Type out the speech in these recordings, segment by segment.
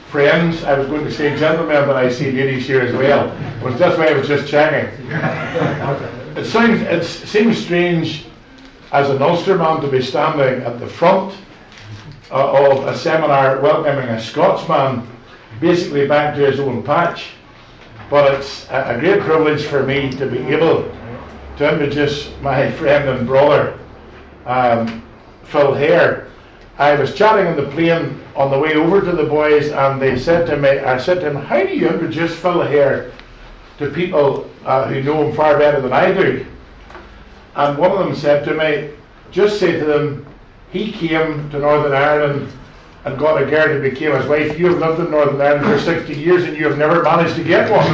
friends. I was going to say gentlemen, but I see ladies here as well. It was just why I was just checking. It seems strange as an Ulsterman to be standing at the front of a seminar welcoming a Scotsman basically back to his own patch. But it's a great privilege for me to be able to introduce my friend and brother, Phil Hare. I was chatting on the plane on the way over to the boys, and they said to me, I said to him, how do you introduce Phil Hare to people who know him far better than I do? And one of them said to me, just say to them, he came to Northern Ireland and got a girl who became his wife. You have lived in Northern Ireland for 60 years and you have never managed to get one.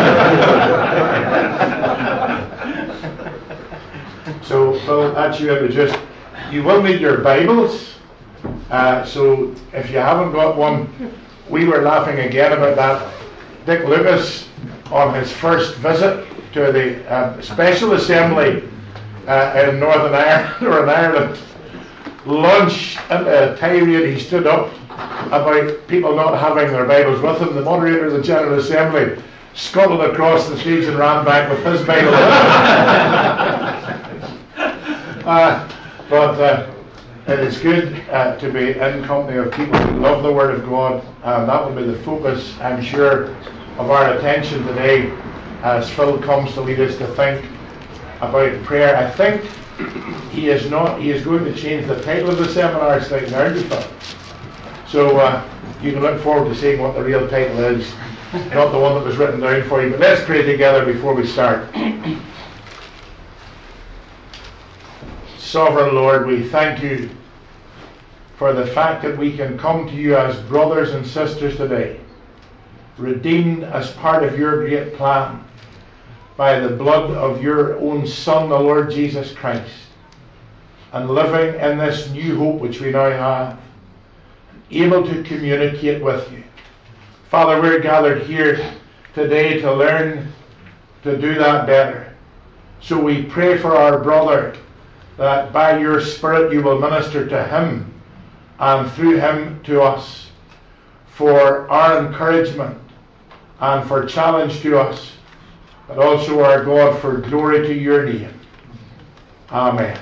So, Phil, that's you introduced. You will need your Bibles. So, if you haven't got one, we were laughing again about that. Dick Lucas, on his first visit to the Special Assembly in Northern Ireland, or in Ireland, lunch at a tirade he stood up about people not having their Bibles with them. The moderator of the General Assembly scuttled across the stage and ran back with his Bible. But it is good to be in company of people who love the Word of God, and that will be the focus, I'm sure, of our attention today as Phil comes to lead us to think about prayer. I think he is going to change the title of the seminar slightly, aren't you, Phil? So you can look forward to seeing what the real title is, not the one that was written down for you. But let's pray together before we start. Sovereign Lord, we thank you for the fact that we can come to you as brothers and sisters today, redeemed as part of your great plan by the blood of your own Son, the Lord Jesus Christ, and living in this new hope which we now have, able to communicate with you. Father, we're gathered here today to learn to do that better. So we pray for our brother, that by your Spirit you will minister to him and through him to us, for our encouragement and for challenge to us, but also, our God, for glory to your name. Amen.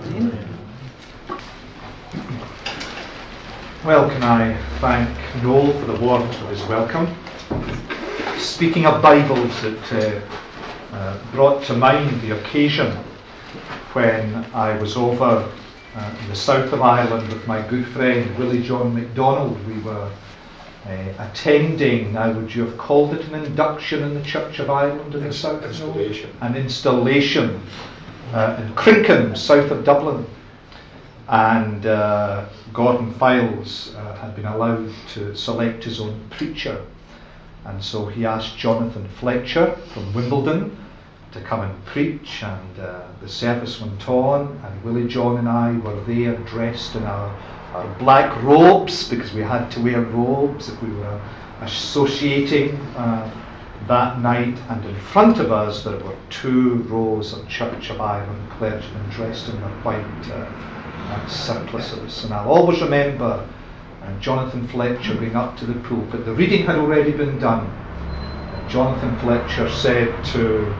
Well, can I thank Noel for the warmth of his welcome. Speaking of Bibles, it brought to mind the occasion when I was over in the south of Ireland with my good friend Willie John MacDonald. We were attending, now would you have called it an induction in the Church of Ireland in the south? Installation. An installation in Crinkham, south of Dublin. And Gordon Files had been allowed to select his own preacher. And so he asked Jonathan Fletcher from Wimbledon to come and preach, and the service went on, and Willie John and I were there dressed in our black robes, because we had to wear robes if we were associating that night, and in front of us there were 2 rows of Church of Ireland clergymen dressed in their white surplices. And I'll always remember Jonathan Fletcher being up to the pulpit. The reading had already been done. Jonathan Fletcher said to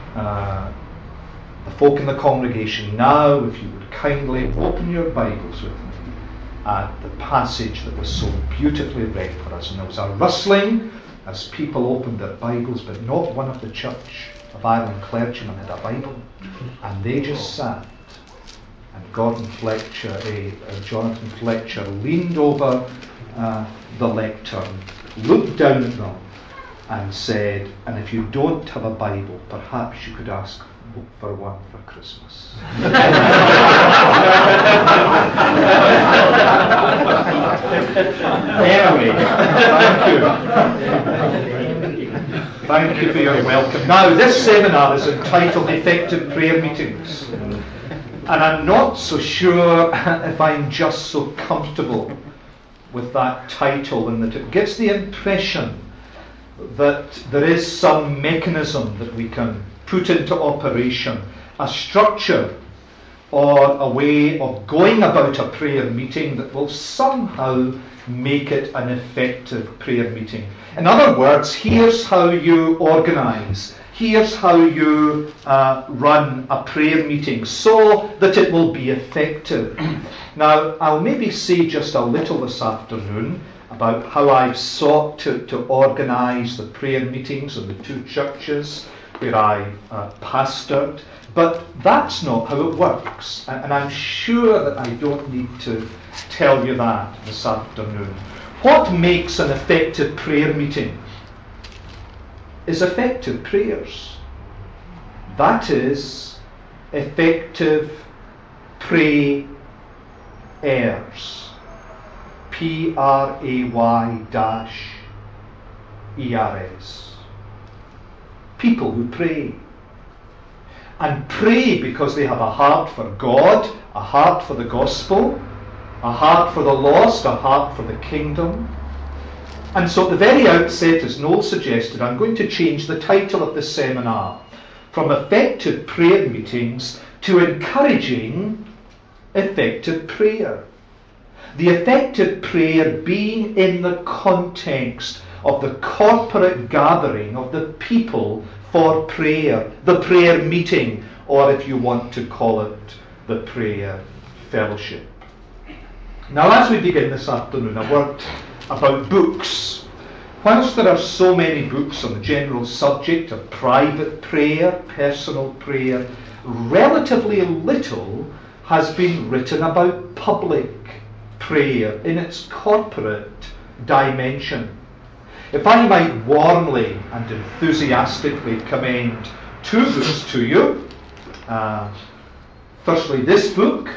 the folk in the congregation, now if you would kindly open your Bibles with me at the passage that was so beautifully read for us. And there was a rustling as people opened their Bibles, but not one of the Church of Ireland clergymen had a Bible, and they just sat. And Jonathan Fletcher leaned over the lectern, looked down at them and said, and if you don't have a Bible, perhaps you could ask for one for Christmas. Anyway, thank you for your welcome. Now, this seminar is entitled Effective Prayer Meetings. And I'm not so sure if I'm just so comfortable with that title, and that it gives the impression that there is some mechanism that we can put into operation, a structure or a way of going about a prayer meeting that will somehow make it an effective prayer meeting. In other words, here's how you organise. Here's how you run a prayer meeting so that it will be effective. Now, I'll maybe say just a little this afternoon about how I've sought to organise the prayer meetings in the two churches where I pastored. But that's not how it works. And I'm sure that I don't need to tell you that this afternoon. What makes an effective prayer meeting is effective prayers. That is, effective prayers. P-R-A-Y-E-R-S. People who pray. And pray because they have a heart for God, a heart for the gospel, a heart for the lost, a heart for the kingdom. And so at the very outset, as Noel suggested, I'm going to change the title of this seminar from Effective Prayer Meetings to Encouraging Effective Prayer. The effective prayer being in the context of the corporate gathering of the people for prayer, the prayer meeting, or if you want to call it, the prayer fellowship. Now, as we begin this afternoon, a word about books. Whilst there are so many books on the general subject of private prayer, personal prayer, relatively little has been written about public prayer in its corporate dimension. If I might warmly and enthusiastically commend two books to you. Firstly, this book,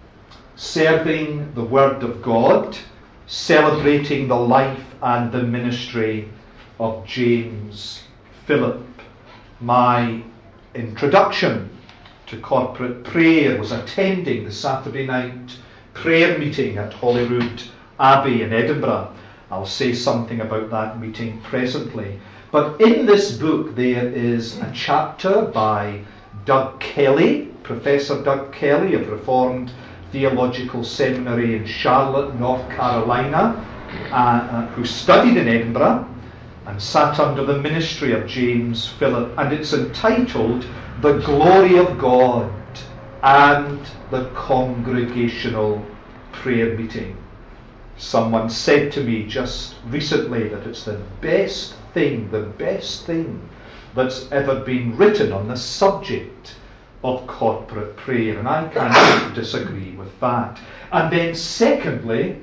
Serving the Word of God, Celebrating the Life and the Ministry of James Philip. My introduction to corporate prayer was attending the Saturday night prayer meeting at Holyrood Abbey in Edinburgh. I'll say something about that meeting presently. But in this book there is a chapter by Doug Kelly, Professor Doug Kelly of Reformed Theological Seminary in Charlotte, North Carolina, who studied in Edinburgh and sat under the ministry of James Philip. And it's entitled The Glory of God and the Congregational Prayer Meeting. Someone said to me just recently that it's the best thing that's ever been written on the subject of corporate prayer, and I can't disagree with that. And then secondly,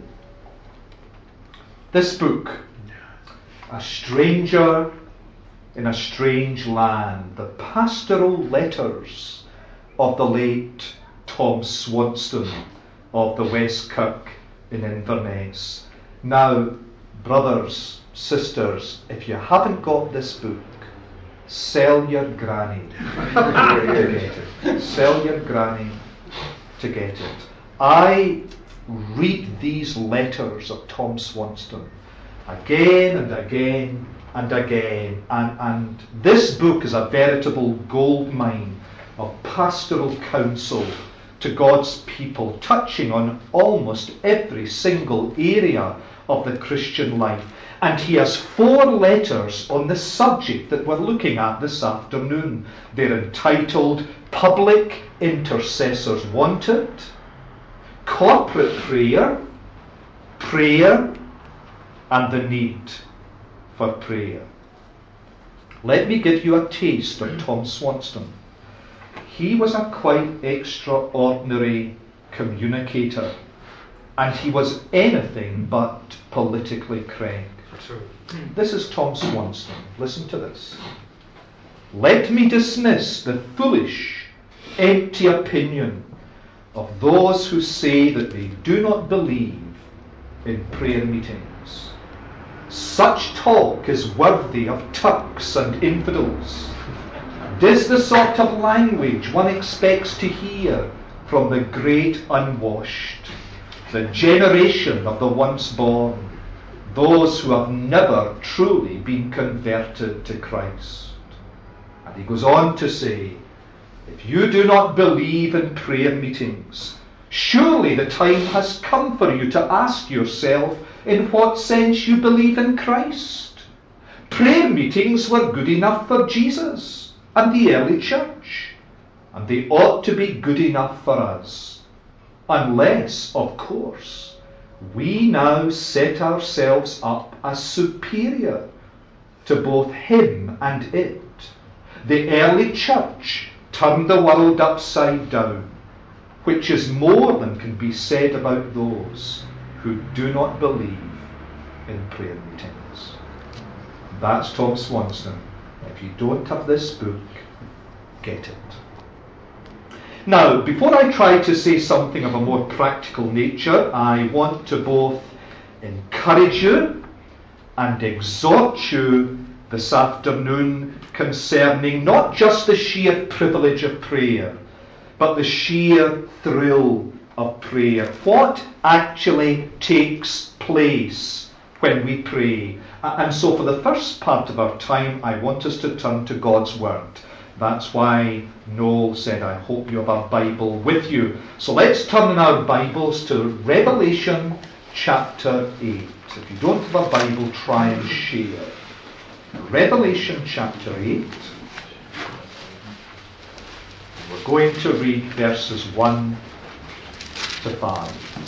this book, A Stranger in a Strange Land, the pastoral letters of the late Tom Swanston of the West Kirk in Inverness. Now, brothers, sisters, if you haven't got this book, sell your granny to get it. Sell your granny to get it. I read these letters of Tom Swanston again and again and again, and this book is a veritable goldmine of pastoral counsel to God's people, touching on almost every single area of the Christian life. And he has 4 letters on the subject that we're looking at this afternoon. They're entitled Public Intercessors Wanted, Corporate Prayer, Prayer, and the Need for Prayer. Let me give you a taste of Tom Swanston. He was a quite extraordinary communicator, and he was anything but politically correct. This is Tom Swanston. Listen to this. Let me dismiss the foolish, empty opinion of those who say that they do not believe in prayer meetings. Such talk is worthy of Turks and infidels. It is the sort of language one expects to hear from the great unwashed, the generation of the once born, those who have never truly been converted to Christ. And he goes on to say, If you do not believe in prayer meetings, surely the time has come for you to ask yourself in what sense you believe in Christ. Prayer meetings were good enough for Jesus and the early church, and they ought to be good enough for us, unless, of course, we now set ourselves up as superior to both him and it. The early church turned the world upside down, which is more than can be said about those who do not believe in prayer meetings. That's Tom Swanson. If you don't have this book, get it. Now, before I try to say something of a more practical nature, I want to both encourage you and exhort you this afternoon concerning not just the sheer privilege of prayer, but the sheer thrill of prayer. What actually takes place when we pray? And so for the first part of our time, I want us to turn to God's Word. That's why Noel said, I hope you have a Bible with you. So let's turn in our Bibles to Revelation chapter 8. If you don't have a Bible, try and share. Revelation chapter 8. We're going to read verses 1 to 5.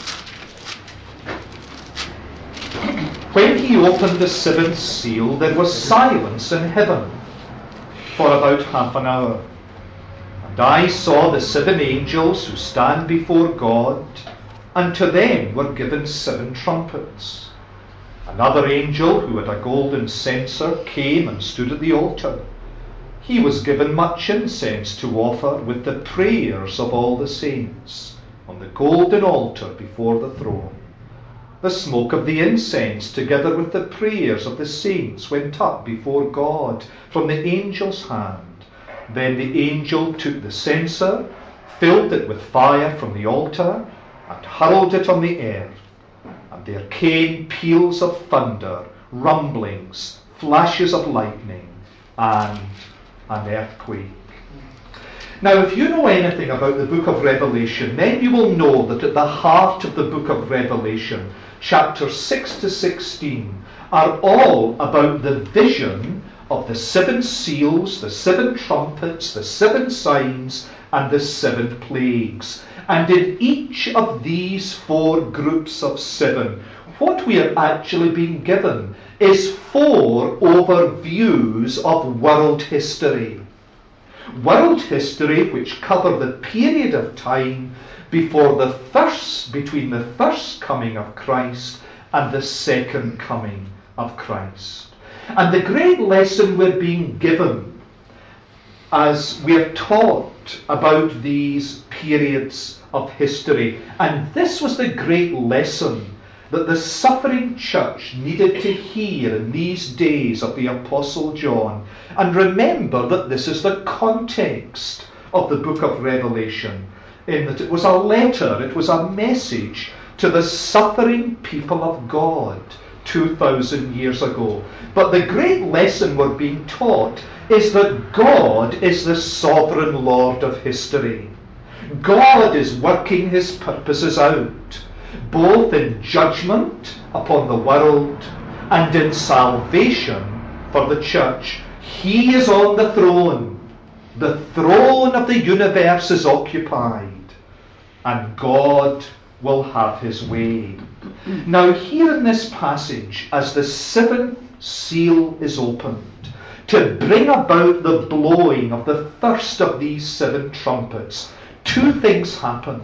When he opened the seventh seal, there was silence in heaven for about half an hour. And I saw the 7 angels who stand before God, and to them were given 7 trumpets. Another angel who had a golden censer came and stood at the altar. He was given much incense to offer with the prayers of all the saints on the golden altar before the throne. The smoke of the incense, together with the prayers of the saints, went up before God from the angel's hand. Then the angel took the censer, filled it with fire from the altar, and hurled it on the earth. And there came peals of thunder, rumblings, flashes of lightning, and an earthquake. Now, if you know anything about the book of Revelation, then you will know that at the heart of the book of Revelation, chapters 6 to 16, are all about the vision of the 7 seals, the 7 trumpets, the 7 signs, and the 7 plagues. And in each of these 4 groups of 7, what we are actually being given is 4 overviews of world history. World history which cover the period of time between the first coming of Christ and the second coming of Christ. And the great lesson we're being given as we are taught about these periods of history, and this was the great lesson that the suffering church needed to hear in these days of the Apostle John. And remember that this is the context of the book of Revelation, in that it was a letter, it was a message to the suffering people of God 2,000 years ago. But the great lesson we're being taught is that God is the sovereign Lord of history. God is working his purposes out, both in judgment upon the world and in salvation for the church. He is on the throne. The throne of the universe is occupied, and God will have his way. Now, here in this passage, as the 7th seal is opened, to bring about the blowing of the first of these 7 trumpets, 2 things happen.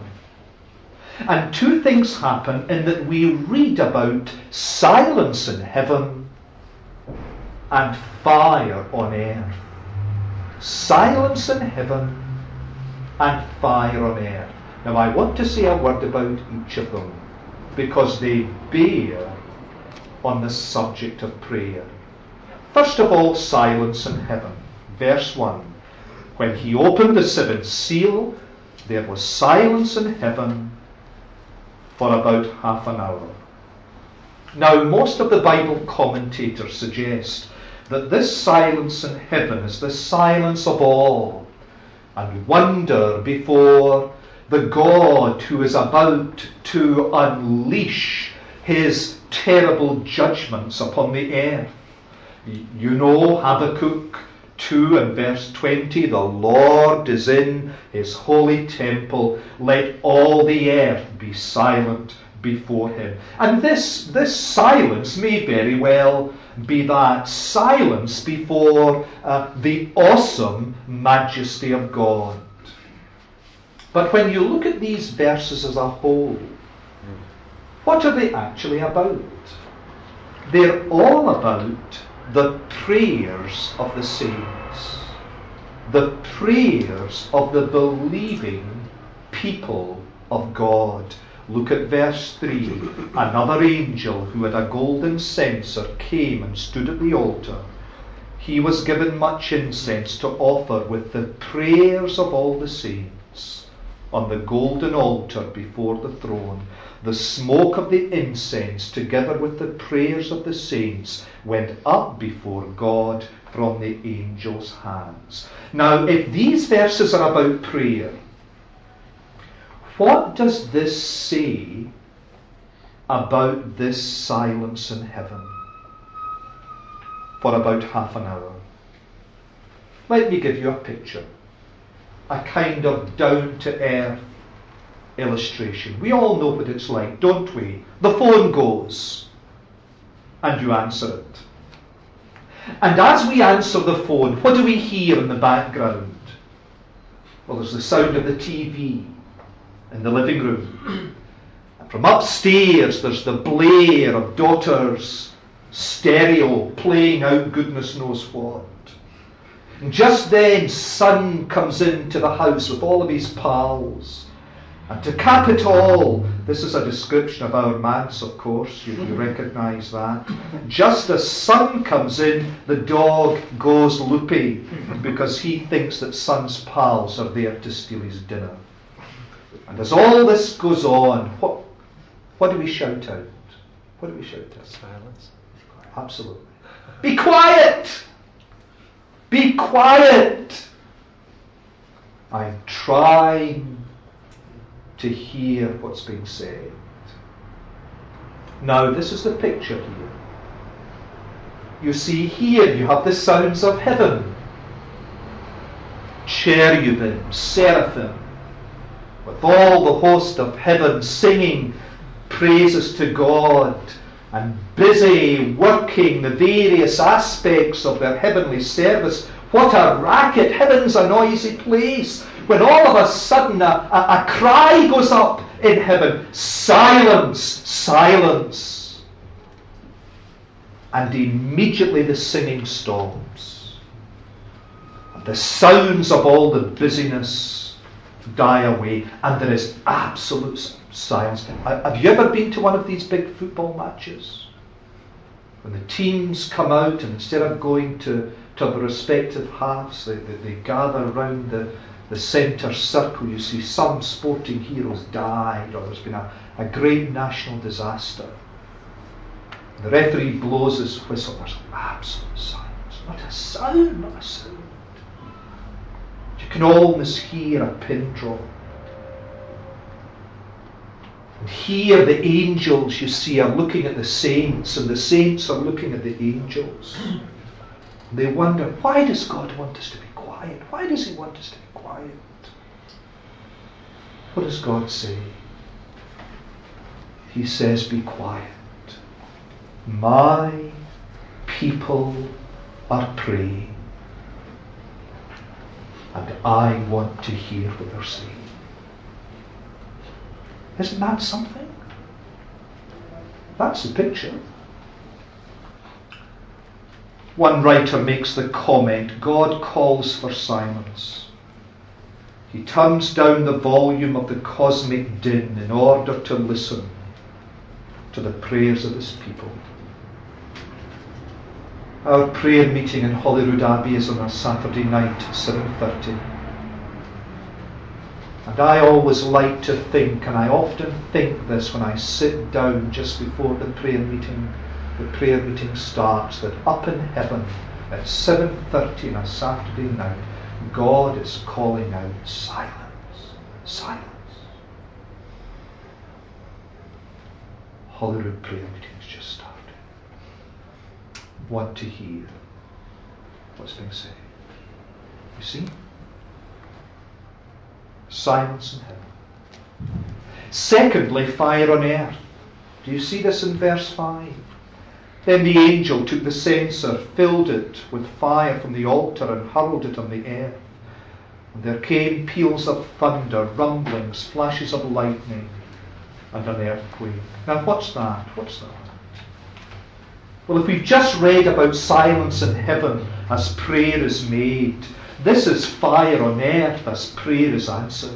And 2 things happen in that we read about silence in heaven and fire on earth. Silence in heaven and fire on earth. Now, I want to say a word about each of them, because they bear on the subject of prayer. First of all, silence in heaven. Verse 1. When he opened the 7th seal, there was silence in heaven for about half an hour. Now, most of the Bible commentators suggest that this silence in heaven is the silence of awe, and wonder before the God who is about to unleash his terrible judgments upon the earth. You know Habakkuk 2 and verse 20, the Lord is in his holy temple, let all the earth be silent before him. And this silence may very well be that silence before the awesome majesty of God. But when you look at these verses as a whole, what are they actually about? They're all about the prayers of the saints, the prayers of the believing people of God. Look at verse 3. Another angel who had a golden censer came and stood at the altar. He was given much incense to offer with the prayers of all the saints on the golden altar before the throne. The smoke of the incense, together with the prayers of the saints, went up before God from the angel's hands. Now, if these verses are about prayer, what does this say about this silence in heaven for about half an hour? Let me give you a picture, a kind of down-to-earth illustration. We all know what it's like, don't we? The phone goes and you answer it. And as we answer the phone, what do we hear in the background? Well, there's the sound of the TV in the living room. And from upstairs, there's the blare of daughter's stereo playing out goodness knows what. And just then, son comes into the house with all of his pals. And to cap it all, this is a description of our manse, of course, you recognise that. Just as son comes in, the dog goes loopy because he thinks that son's pals are there to steal his dinner. And as all this goes on, what do we shout out? What do we shout out? Silence. Absolutely. Be quiet! Be quiet! I'm trying to hear what's being said. Now, this is the picture here. You see here, you have the sounds of heaven. Cherubim, seraphim, with all the host of heaven singing praises to God and busy working the various aspects of their heavenly service. What a racket! Heaven's a noisy place. When all of a sudden a cry goes up in heaven, silence, silence. And immediately the singing stops. And the sounds of all the busyness die away, and there is absolute silence. Have you ever been to one of these big football matches? When the teams come out, and instead of going to the respective halves, they gather around the centre circle. You see some sporting heroes died, or there's been a great national disaster. The referee blows his whistle. There's absolute silence. Not a sound, not a sound. You can almost hear a pin drop. And here the angels, you see, are looking at the saints, and the saints are looking at the angels. They wonder, why does God want us to be quiet? Why does he want us to be quiet? What does God say? He says, be quiet. My people are praying, and I want to hear what they're saying. Isn't that something? That's the picture. One writer makes the comment, God calls for silence. He turns down the volume of the cosmic din in order to listen to the prayers of his people. Our prayer meeting in Holyrood Abbey is on a Saturday night at 7:30. And I always like to think, and I often think this when I sit down just before the prayer meeting starts, that up in heaven at 7:30 on a Saturday night, God is calling out, silence, silence. Holyrood prayer meeting's just started. Want to hear what's being said. You see? Silence in heaven. Secondly, fire on earth. Do you see this in verse 5? Then the angel took the censer, filled it with fire from the altar, and hurled it on the earth. And there came peals of thunder, rumblings, flashes of lightning, and an earthquake. Now what's that? What's that? Well, if we've just read about silence in heaven as prayer is made, this is fire on earth as prayer is answered.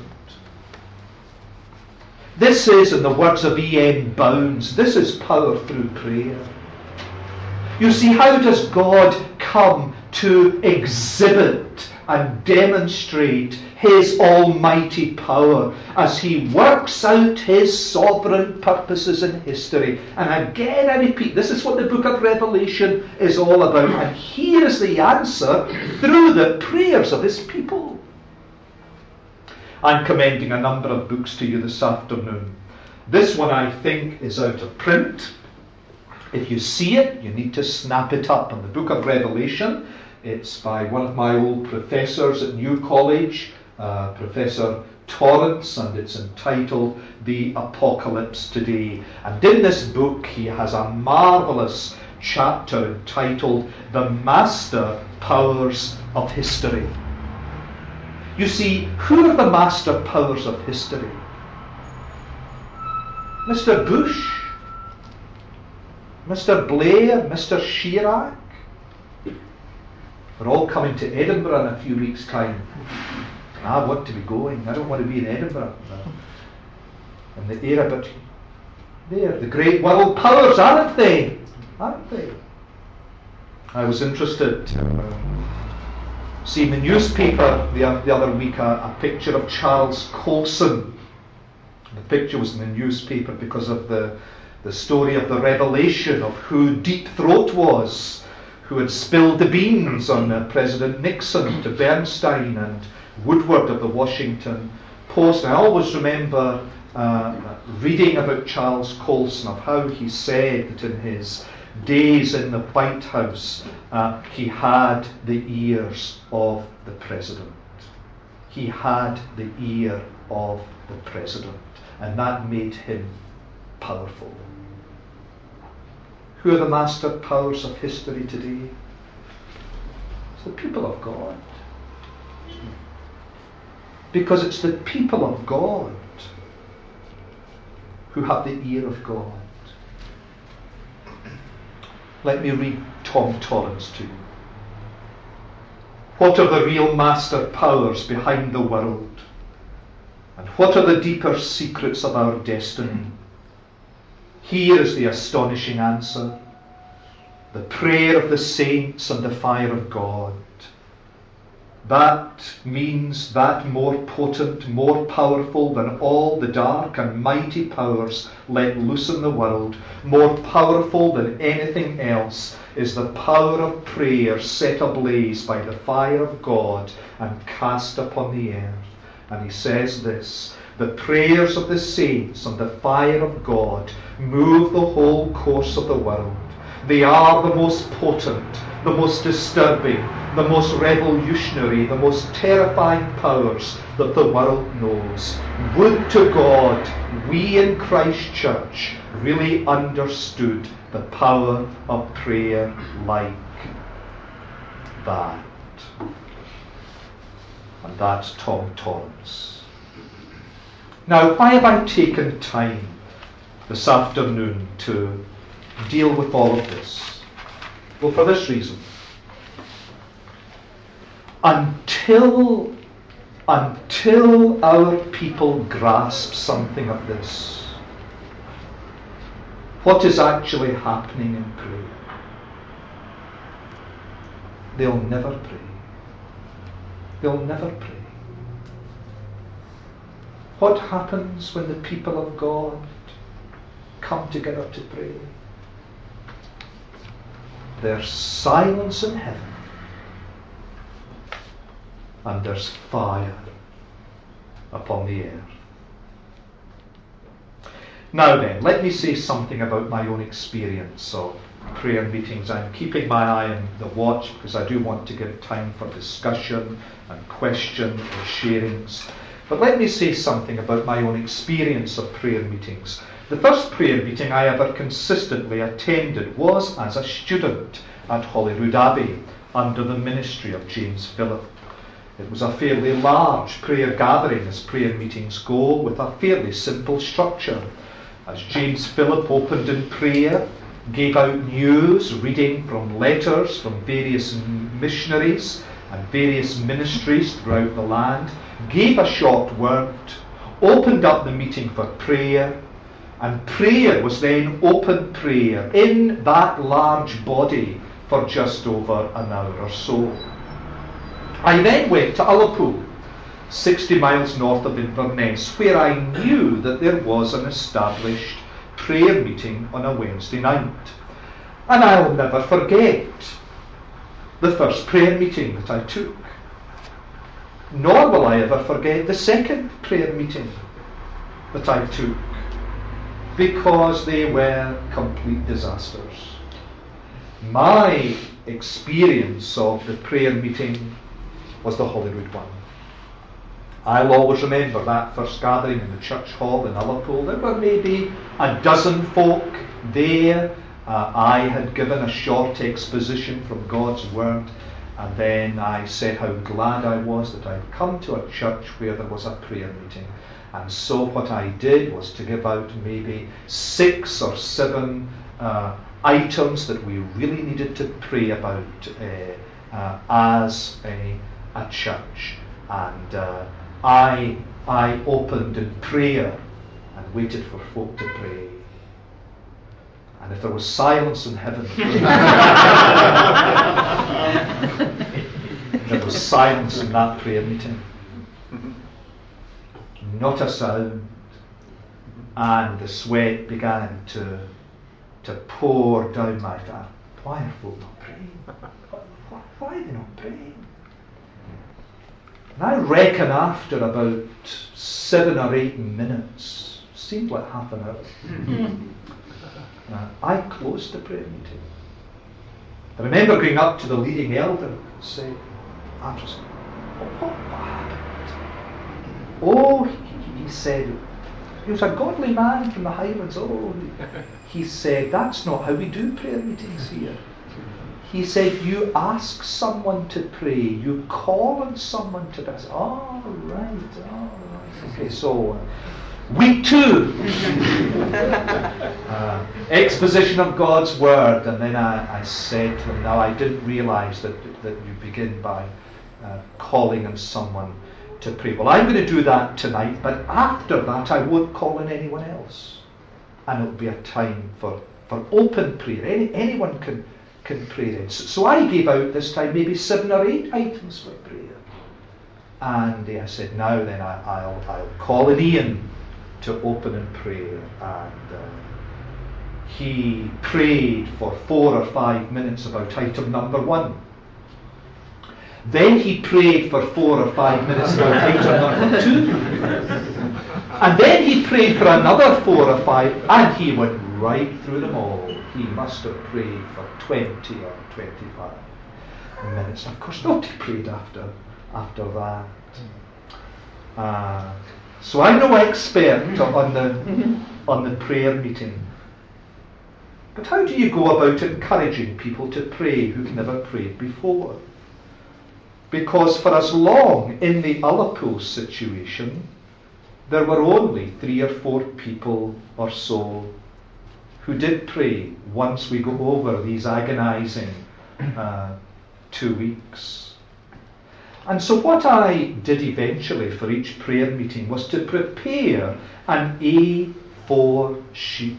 This is, in the words of E.M. Bounds, this is power through prayer. You see, how does God come to exhibit and demonstrate His almighty power as He works out His sovereign purposes in history? And again, I repeat, this is what the book of Revelation is all about. And here is the answer through the prayers of His people. I'm commending a number of books to you this afternoon. This one, I think, is out of print. If you see it, you need to snap it up. In the book of Revelation, it's by one of my old professors at New College, Professor Torrance, and it's entitled The Apocalypse Today. And in this book, he has a marvellous chapter entitled The Master Powers of History. You see, who are the master powers of history? Mr. Bush, Mr. Blair, Mr. Chirac. We're all coming to Edinburgh in a few weeks' time. I want to be going. I don't want to be in Edinburgh. In the era, but they're the great world powers, aren't they? Aren't they? I was interested seeing the newspaper the other week a picture of Charles Colson. The picture was in the newspaper because of the story of the revelation of who Deep Throat was, who had spilled the beans on President Nixon to Bernstein and Woodward of the Washington Post. I always remember reading about Charles Colson, of how he said that in his days in the White House he had the ears of the president. He had the ear of the president, and that made him powerful. Who are the master powers of history today? It's the people of God. Because it's the people of God who have the ear of God. Let me read Tom Torrance to you. What are the real master powers behind the world? And what are the deeper secrets of our destiny? Here is the astonishing answer. The prayer of the saints and the fire of God. That means that more potent, more powerful than all the dark and mighty powers let loose in the world, more powerful than anything else, is the power of prayer set ablaze by the fire of God and cast upon the earth. And he says this: the prayers of the saints and the fire of God move the whole course of the world. They are the most potent, the most disturbing, the most revolutionary, the most terrifying powers that the world knows. Would to God we in Christ Church really understood the power of prayer like that. And that's Tom Torrance. Now, why have I taken time this afternoon to deal with all of this? Well, for this reason. Until our people grasp something of this, what is actually happening in prayer, they'll never pray. They'll never pray. What happens when the people of God come together to pray? There's silence in heaven, and there's fire upon the earth. Now then, let me say something about my own experience of prayer meetings. I'm keeping my eye on the watch because I do want to give time for discussion and question and sharings. But let me say something about my own experience of prayer meetings. The first prayer meeting I ever consistently attended was as a student at Holyrood Abbey under the ministry of James Phillip. It was a fairly large prayer gathering, as prayer meetings go, with a fairly simple structure. As James Phillip opened in prayer, gave out news, reading from letters from various missionaries and various ministries throughout the land, gave a short word, opened up the meeting for prayer, and prayer was then open prayer in that large body for just over an hour or so. I then went to Ullapool, 60 miles north of Inverness, where I knew that there was an established prayer meeting on a Wednesday night. And I'll never forget the first prayer meeting that I took. Nor will I ever forget the second prayer meeting that I took, because they were complete disasters. My experience of the prayer meeting was the Holyrood one. I'll always remember that first gathering in the church hall in Ullapool. There were maybe a dozen folk there. I had given a short exposition from God's Word, and then I said how glad I was that I'd come to a church where there was a prayer meeting. And so what I did was to give out maybe 6 or 7 items that we really needed to pray about as a church. And I opened in prayer and waited for folk to pray. And if there was silence in heaven, there was silence in that prayer meeting. Not a sound. And the sweat began to pour down my face. Why are folk not praying? Why are they not praying? And I reckon after about 7 or 8 minutes, seemed like half an hour, I closed the prayer meeting. I remember going up to the leading elder and saying, after saying, what happened? Oh, he said, he was a godly man from the Highlands. Oh, he said, that's not how we do prayer meetings here. He said, you ask someone to pray, you call on someone to pray. I said, all right. Okay, so week 2, exposition of God's Word. And then I said to him, now I didn't realise that you begin by calling on someone to pray. Well, I'm going to do that tonight, but after that I won't call on anyone else. And it'll be a time for open prayer. Anyone can pray then. So I gave out this time maybe 7 or 8 items for prayer. And I said, now then I'll call in Ian to open in prayer. And he prayed for 4 or 5 minutes about item number 1. Then he prayed for 4 or 5 minutes about item number 2. And then he prayed for another 4 or 5, and he went right through them all. He must have prayed for 20 or 25 minutes. Of course, nobody prayed after that. So I'm no expert on the prayer meeting. But how do you go about encouraging people to pray who've never prayed before? Because for as long in the Ullapool situation, there were only 3 or 4 people or so who did pray once we go over these agonizing 2 weeks. And so what I did eventually for each prayer meeting was to prepare an A4 sheet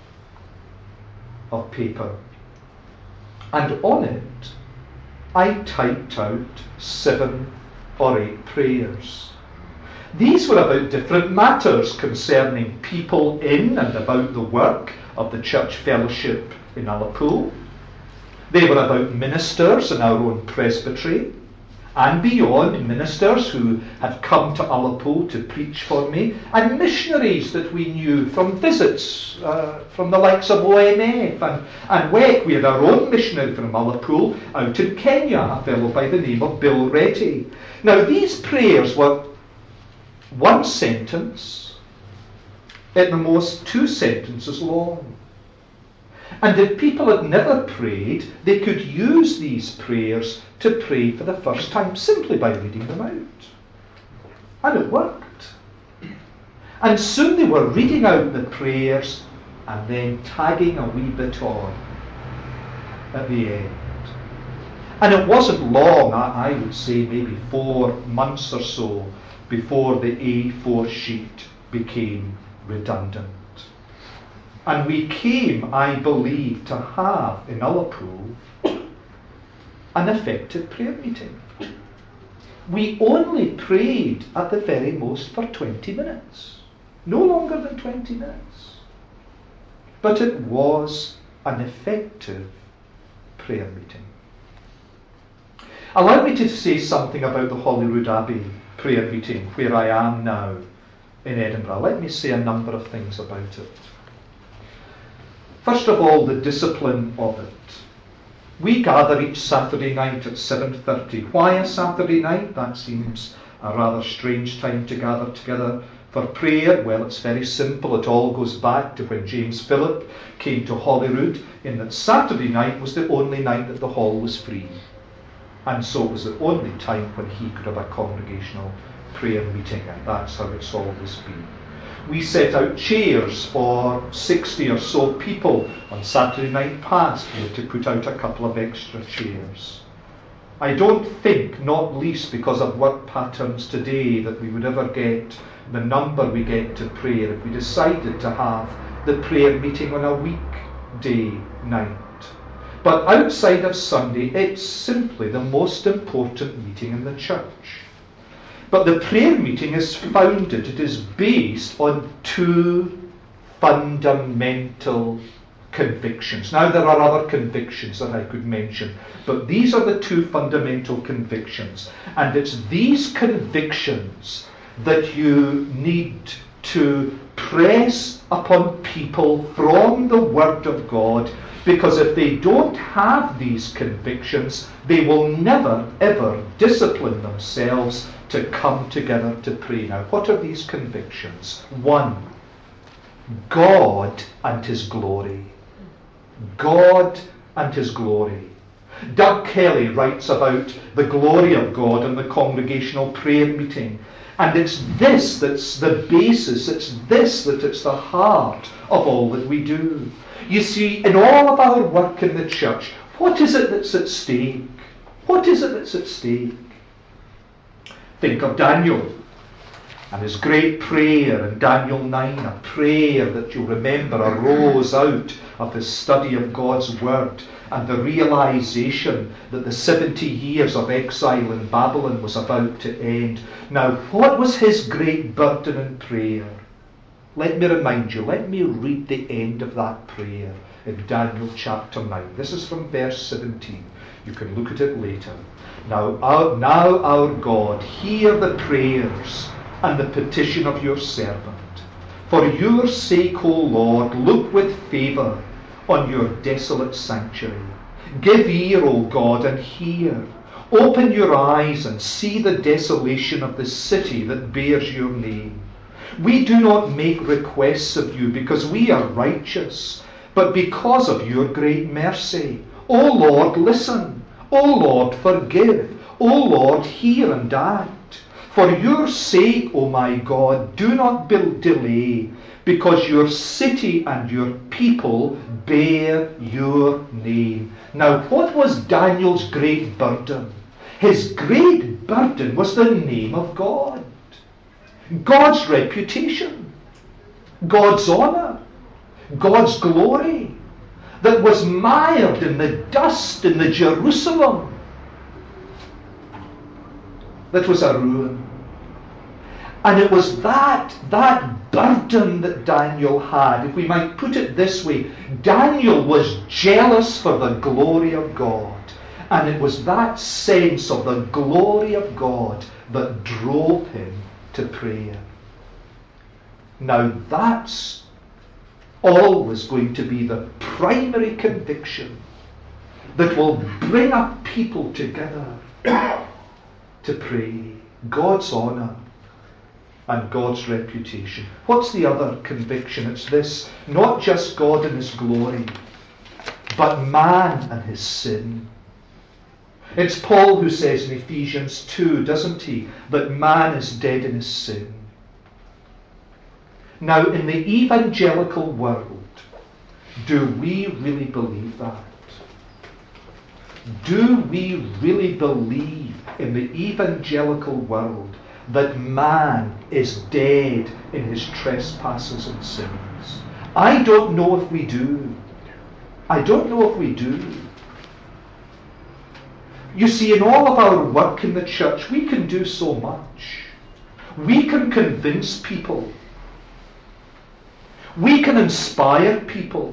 of paper. And on it, I typed out 7 or 8 prayers. These were about different matters concerning people in and about the work of the church fellowship in Ullapool. They were about ministers in our own presbytery and beyond, ministers who had come to Ullapool to preach for me, and missionaries that we knew from visits from the likes of OMF and WEC. We had our own missionary from Ullapool out in Kenya, a fellow by the name of Bill Reddy. Now, these prayers were one sentence, at the most 2 sentences long. And if people had never prayed, they could use these prayers to pray for the first time simply by reading them out. And it worked. And soon they were reading out the prayers and then tagging a wee bit on at the end. And it wasn't long, I would say maybe 4 months or so, before the A4 sheet became redundant. And we came, I believe, to have in Ullapool an effective prayer meeting. We only prayed at the very most for 20 minutes. No longer than 20 minutes. But it was an effective prayer meeting. Allow me to say something about the Holyrood Abbey prayer meeting, where I am now in Edinburgh. Let me say a number of things about it. First of all, the discipline of it. We gather each Saturday night at 7:30. Why a Saturday night? That seems a rather strange time to gather together for prayer. Well, it's very simple. It all goes back to when James Philip came to Holyrood, in that Saturday night was the only night that the hall was free. And so it was the only time when he could have a congregational prayer meeting, and that's how it's always been. We set out chairs for 60 or so people. On Saturday night past, we had to put out a couple of extra chairs. I don't think, not least because of work patterns today, that we would ever get the number we get to prayer if we decided to have the prayer meeting on a weekday night. But outside of Sunday, it's simply the most important meeting in the church. But the prayer meeting is founded, it is based on 2 fundamental convictions. Now, there are other convictions that I could mention, but these are the 2 fundamental convictions. And it's these convictions that you need to press upon people from the Word of God, because if they don't have these convictions, they will never, ever discipline themselves to come together to pray. Now, what are these convictions? 1, God and His glory. God and His glory. Doug Kelly writes about the glory of God in the congregational prayer meeting. And it's this that's the basis, it's the heart of all that we do. You see, in all of our work in the church, what is it that's at stake? What is it that's at stake? Think of Daniel and his great prayer in Daniel 9, a prayer that you'll remember arose out of his study of God's Word and the realization that the 70 years of exile in Babylon was about to end. Now, what was his great burden in prayer? Let me remind you, let me read the end of that prayer in Daniel chapter 9. This is from verse 17. You can look at it later. Now our God, hear the prayers and the petition of your servant. For your sake, O Lord, look with favour on your desolate sanctuary. Give ear, O God, and hear. Open your eyes and see the desolation of the city that bears your name. We do not make requests of you because we are righteous, but because of your great mercy. O Lord, listen. O Lord, forgive. O Lord, hear and act. For your sake, O my God, do not delay, because your city and your people bear your name. Now, what was Daniel's great burden? His great burden was the name of God. God's reputation, God's honour, God's glory, that was mired in the dust in the Jerusalem that was a ruin. And it was that burden that Daniel had. If we might put it this way, Daniel was jealous for the glory of God. And it was that sense of the glory of God that drove him to prayer. Now that's always going to be the primary conviction that will bring up people together to pray. God's honour and God's reputation. What's the other conviction? It's this: not just God and his glory, but man and his sin. It's Paul who says in Ephesians 2, doesn't he, that man is dead in his sin. Now, in the evangelical world, do we really believe that? Do we really believe in the evangelical world that man is dead in his trespasses and sins? I don't know if we do. I don't know if we do. You see, in all of our work in the church, we can do so much. We can convince people. We can inspire people.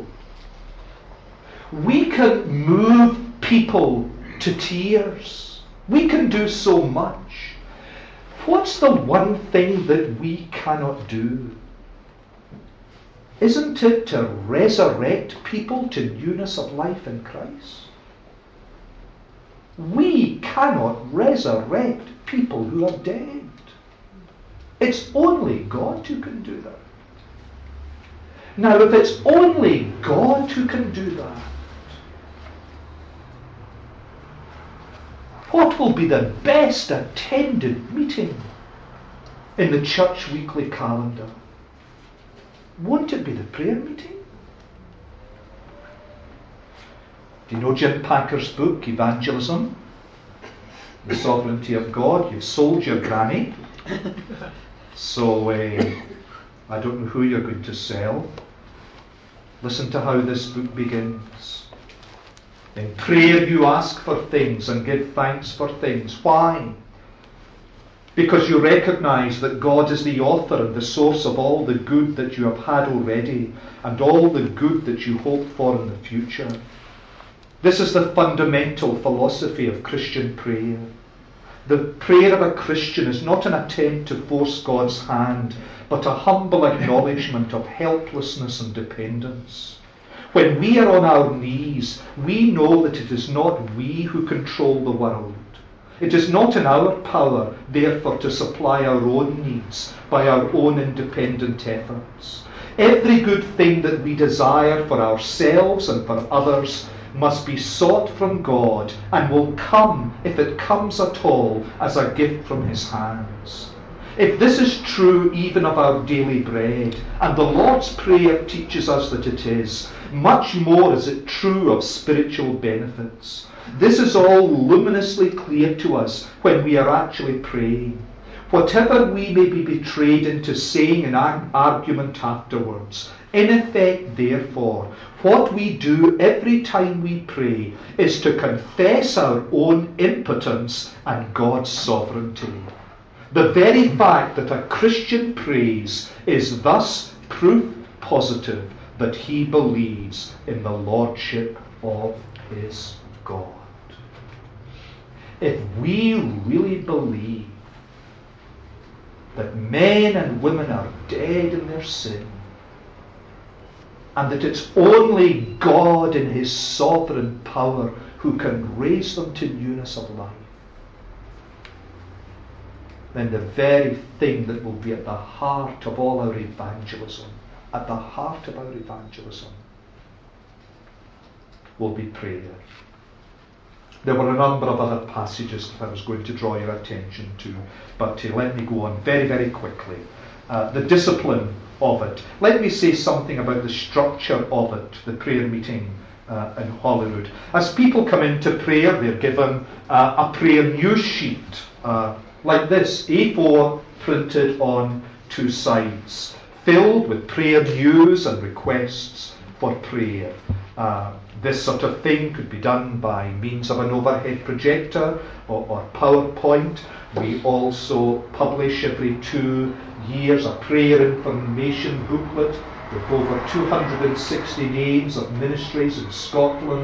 We can move people to tears. We can do so much. What's the one thing that we cannot do? Isn't it to resurrect people to newness of life in Christ? We cannot resurrect people who are dead. It's only God who can do that. Now, if it's only God who can do that, what will be the best attended meeting in the church weekly calendar? Won't it be the prayer meeting? Do you know Jim Packer's book, Evangelism? The Sovereignty of God? You've sold your granny. So, I don't know who you're going to sell. Listen to how this book begins. In prayer you ask for things and give thanks for things. Why? Because you recognize that God is the author and the source of all the good that you have had already and all the good that you hope for in the future. This is the fundamental philosophy of Christian prayer. The prayer of a Christian is not an attempt to force God's hand, but a humble acknowledgement of helplessness and dependence. When we are on our knees, we know that it is not we who control the world. It is not in our power, therefore, to supply our own needs by our own independent efforts. Every good thing that we desire for ourselves and for others must be sought from God and will come, if it comes at all, as a gift from his hands. If this is true even of our daily bread, and the Lord's Prayer teaches us that it is, much more is it true of spiritual benefits. This is all luminously clear to us when we are actually praying. Whatever we may be betrayed into saying in argument afterwards, in effect, therefore, what we do every time we pray is to confess our own impotence and God's sovereignty. The very fact that a Christian prays is thus proof positive that he believes in the lordship of his God. If we really believe that men and women are dead in their sin, and that it's only God in his sovereign power who can raise them to newness of life, then the very thing that will be at the heart of all our evangelism, will be prayer. There were a number of other passages that I was going to draw your attention to, but let me go on very, very quickly. The discipline of it. Let me say something about the structure of it, the prayer meeting in Holyrood. As people come into prayer, they're given a prayer news sheet like this, A4 printed on 2 sides, filled with prayer news and requests for prayer. This sort of thing could be done by means of an overhead projector or PowerPoint. We also publish every 2 years a prayer information booklet with over 260 names of ministries in Scotland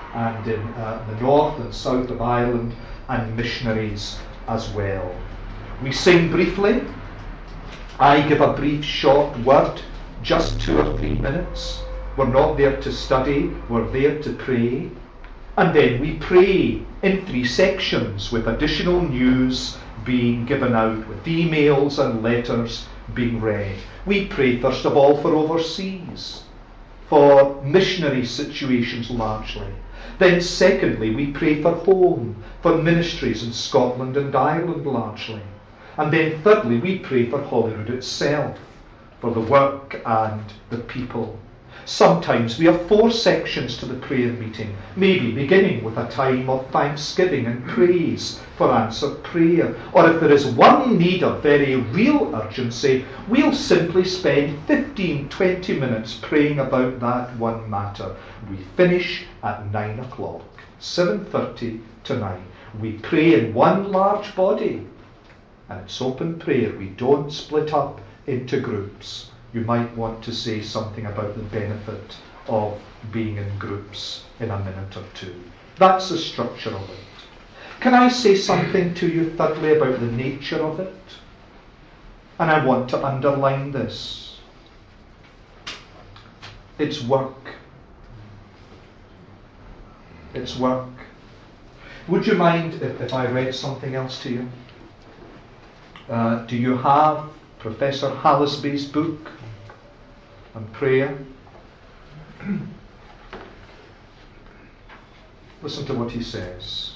and in the north and south of Ireland, and missionaries as well. We sing briefly. I give a brief short word, just 2 or 3 minutes. We're not there to study, we're there to pray. And then we pray in 3 sections, with additional news being given out, with emails and letters being read. We pray first of all for overseas, for missionary situations largely. Then secondly, we pray for home, for ministries in Scotland and Ireland largely. And then thirdly, we pray for Holyrood itself, for the work and the people. Sometimes we have 4 sections to the prayer meeting, maybe beginning with a time of thanksgiving and praise for answered prayer. Or if there is one need of very real urgency, we'll simply spend 15-20 minutes praying about that one matter. We finish at 9 o'clock, 7:30 to 9. We pray in one large body, and it's open prayer. We don't split up into groups. You might want to say something about the benefit of being in groups in a minute or 2. That's the structure of it. Can I say something to you thirdly about the nature of it? And I want to underline this. It's work. It's work. Would you mind if I read something else to you? Do you have Professor Hallisby's book on prayer? Listen to what he says.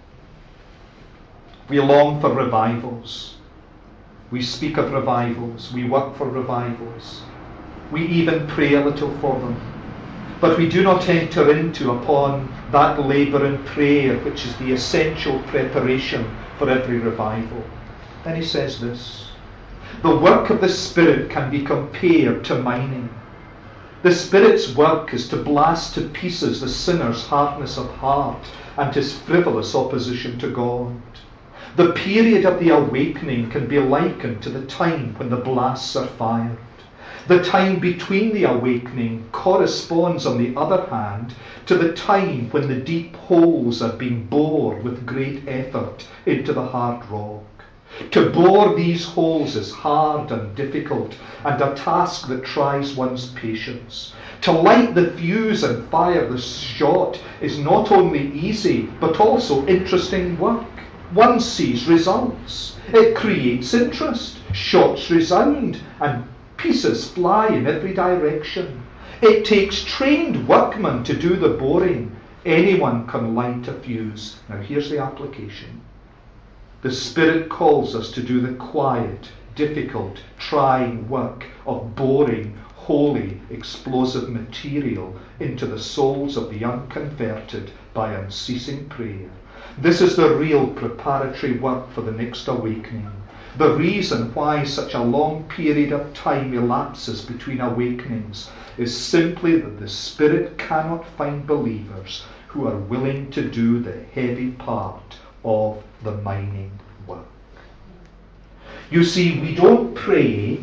We long for revivals. We speak of revivals. We work for revivals. We even pray a little for them. But we do not enter into upon that labour in prayer, which is the essential preparation for every revival. Then he says this. The work of the Spirit can be compared to mining. The Spirit's work is to blast to pieces the sinner's hardness of heart and his frivolous opposition to God. The period of the awakening can be likened to the time when the blasts are fired. The time between the awakening corresponds, on the other hand, to the time when the deep holes are being bored with great effort into the hard rock. To bore these holes is hard and difficult, and a task that tries one's patience. To light the fuse and fire the shot is not only easy, but also interesting work. One sees results. It creates interest. Shots resound, and pieces fly in every direction. It takes trained workmen to do the boring. Anyone can light a fuse. Now here's the application. The Spirit calls us to do the quiet, difficult, trying work of boring, holy, explosive material into the souls of the unconverted by unceasing prayer. This is the real preparatory work for the next awakening. The reason why such a long period of time elapses between awakenings is simply that the Spirit cannot find believers who are willing to do the heavy part of the mining work. You see, we don't pray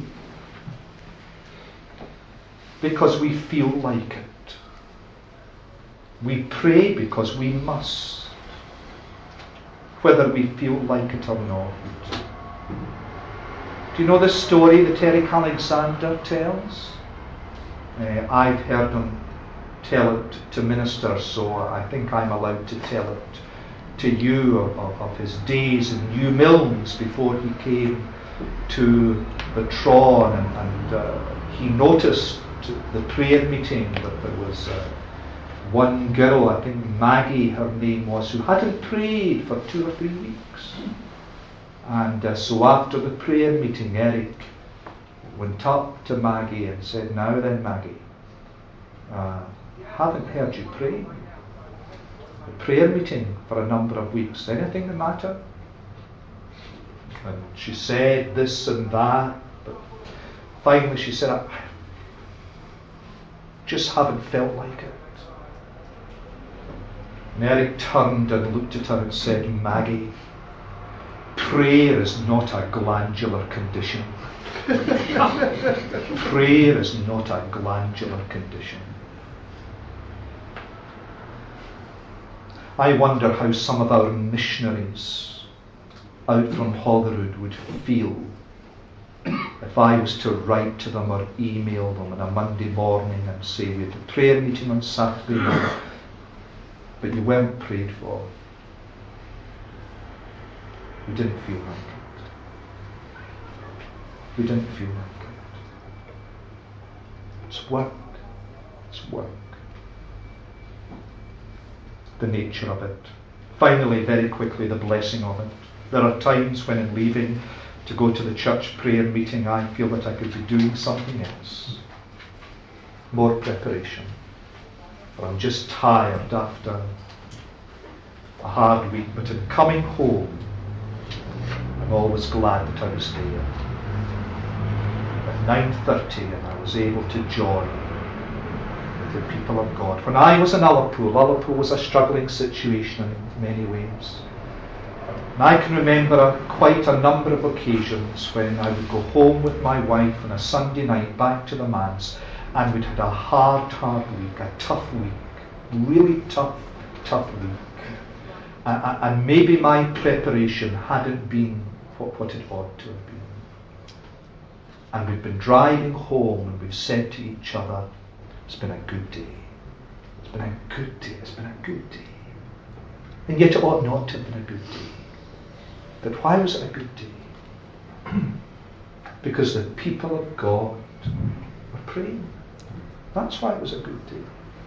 because we feel like it. We pray because we must, whether we feel like it or not. Do you know the story that Eric Alexander tells? I've heard him tell it to ministers, so I think I'm allowed to tell it to you of his days in New Milnes before he came to the Tron, and he noticed the prayer meeting that there was one girl, I think Maggie her name was, who hadn't prayed for 2 or 3 weeks. And so after the prayer meeting, Eric went up to Maggie and said, "Now then, Maggie, haven't heard you pray. The prayer meeting for a number of weeks. Anything the matter?" And she said this and that, but finally she said, "I just haven't felt like it." And Eric turned and looked at her and said, "Maggie, prayer is not a glandular condition." Prayer is not a glandular condition. I wonder how some of our missionaries out from Holyrood would feel if I was to write to them or email them on a Monday morning and say, we had a prayer meeting on Saturday night, but you weren't prayed for. We didn't feel like it. We didn't feel like it. It's work. It's work. The nature of it. Finally, very quickly, the blessing of it. There are times when in leaving to go to the church prayer meeting, I feel that I could be doing something else. More preparation. Or I'm just tired after a hard week. But in coming home, I'm always glad that I was there. At 9:30, and I was able to join with the people of God. When I was in Ullapool was a struggling situation in many ways. And I can remember quite a number of occasions when I would go home with my wife on a Sunday night back to the manse, and we'd had a hard week, a tough week, really tough week. And maybe my preparation hadn't been what it ought to have been. And we've been driving home and we've said to each other, it's been a good day. It's been a good day. It's been a good day. And yet it ought not to have been a good day. But why was it a good day? Because the people of God were praying. That's why it was a good day.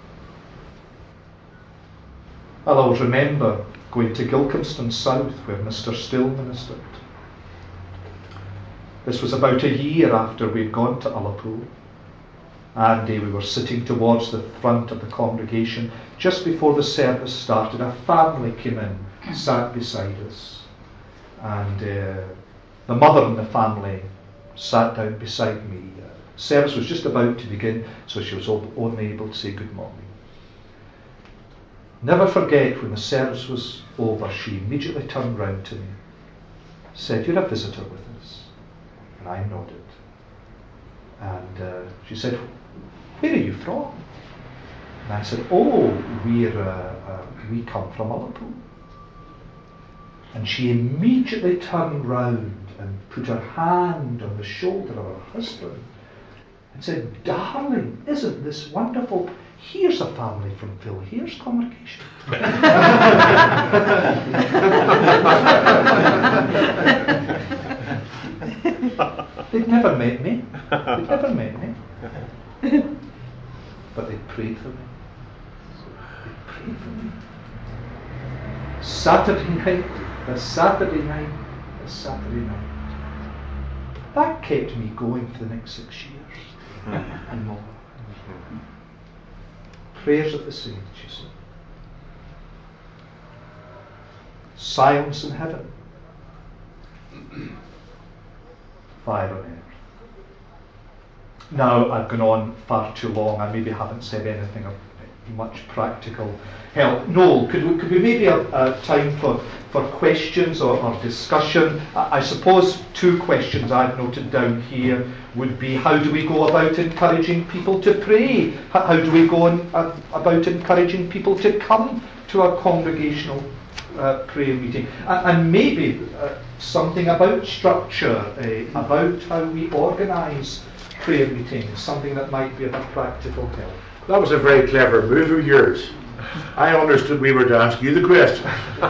I'll always remember going to Gilcomston South where Mr. Still ministered. This was about a year after we'd gone to Ullapool. And we were sitting towards the front of the congregation. Just before the service started, a family came in, sat beside us. And the mother in the family sat down beside me. Service was just about to begin, so she was only able to say good morning. Never forget, when the service was over, she immediately turned round to me, said, "You're a visitor with us." And I nodded. And she said, "Where are you from?" And I said, "Oh, we come from Ullapool." And she immediately turned round and put her hand on the shoulder of her husband and said, "Darling, isn't this wonderful? Here's a family from Phil Hare's congregation." They'd never met me. But they prayed for me. Saturday night. That kept me going for the next 6 years and more. Prayers of the saints, you see. Silence in heaven. Fire on earth. Now, I've gone on far too long. I maybe haven't said anything of much practical help. Noel, could we maybe have time for questions or discussion? I suppose 2 questions I've noted down here would be, how do we go about encouraging people to pray? How do we go about encouraging people to come to a congregational prayer meeting? And maybe something about structure, about how we organise prayer meetings, something that might be of a practical help. That was a very clever move of yours. I understood we were to ask you the question.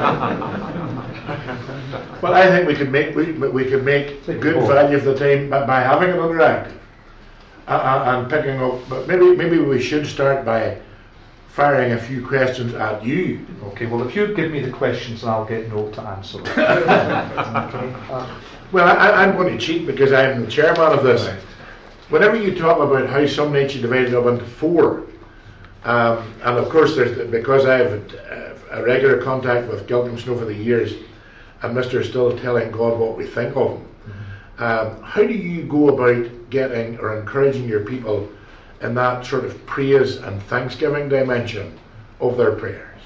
Well, I think we could make good value of the time by having it interactive and picking up. But maybe we should start by firing a few questions at you. Okay. Well, if you give me the questions, I'll get Noel to answer them. Well, I'm going to cheat because I'm the chairman of this. Right. Whenever you talk about how some nights you divide it up into 4, and of course, because I have a regular contact with Gilcomston over the years, and Mr. Still telling God what we think of him, how do you go about getting or encouraging your people in that sort of praise and thanksgiving dimension of their prayers?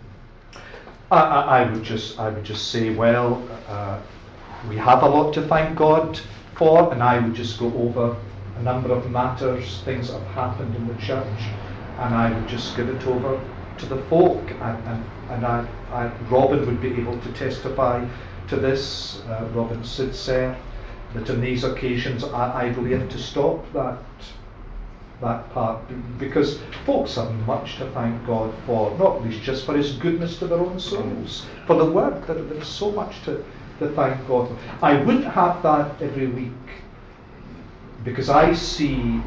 I would just say, well, we have a lot to thank God for, and I would just go over a number of matters, things that have happened in the church, and I would just give it over to the folk, and Robin would be able to testify to this. Robin Sidser, that on these occasions I believe to stop that part, because folks have much to thank God for, not least just for His goodness to their own souls, for the word. There is so much to thank God for. I wouldn't have that every week, because I see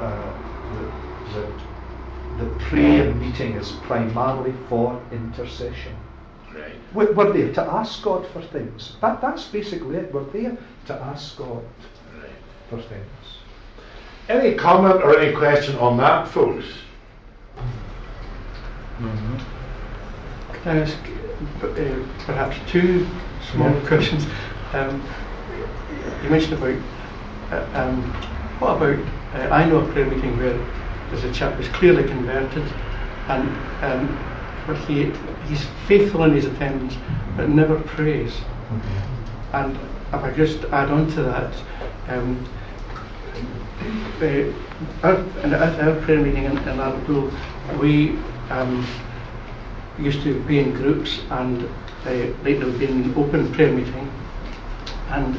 the prayer meeting is primarily for intercession. Right. We're there to ask God for things. That's basically it. We're there to ask God for things. Any comment or any question on that, folks? Can I ask perhaps two small questions? You mentioned about what about I know a prayer meeting where there's a chap who's clearly converted, and but he's faithful in his attendance but never prays. And if I just add on to that, at our prayer meeting in Liverpool, we used to be in groups, and lately we've been in open prayer meeting, and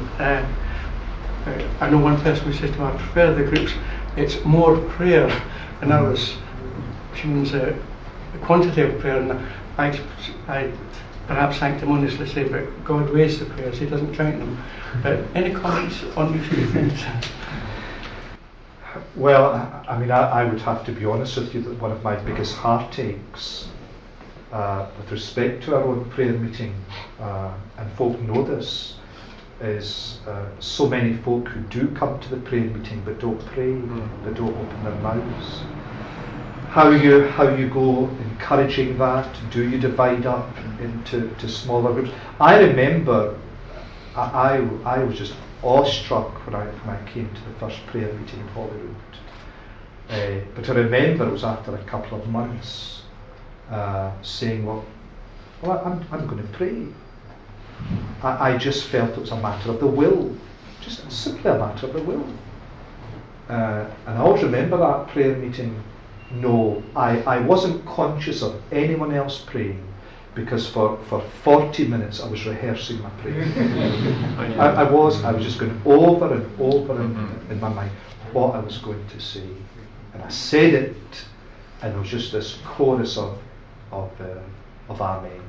I know one person who said to me, I prefer the groups, it's more prayer, and others, she means quantity of prayer, and I perhaps sanctimoniously say, but God weighs the prayers, He doesn't count them. But any comments on these two things? Well, I mean, I would have to be honest with you that one of my biggest heartaches with respect to our own prayer meeting, and folk know this, is so many folk who do come to the prayer meeting but don't pray, they don't open their mouths. How you go encouraging that? Do you divide up into smaller groups? I remember I was just awestruck when I came to the first prayer meeting in Holyrood. But I remember it was after a couple of months saying, well, I'm going to pray. I just felt it was a matter of the will, just simply a matter of the will. And I always remember that prayer meeting. No, I wasn't conscious of anyone else praying, because for 40 minutes I was rehearsing my prayer. I was just going over and over in my mind what I was going to say. And I said it, and there was just this chorus of Amen.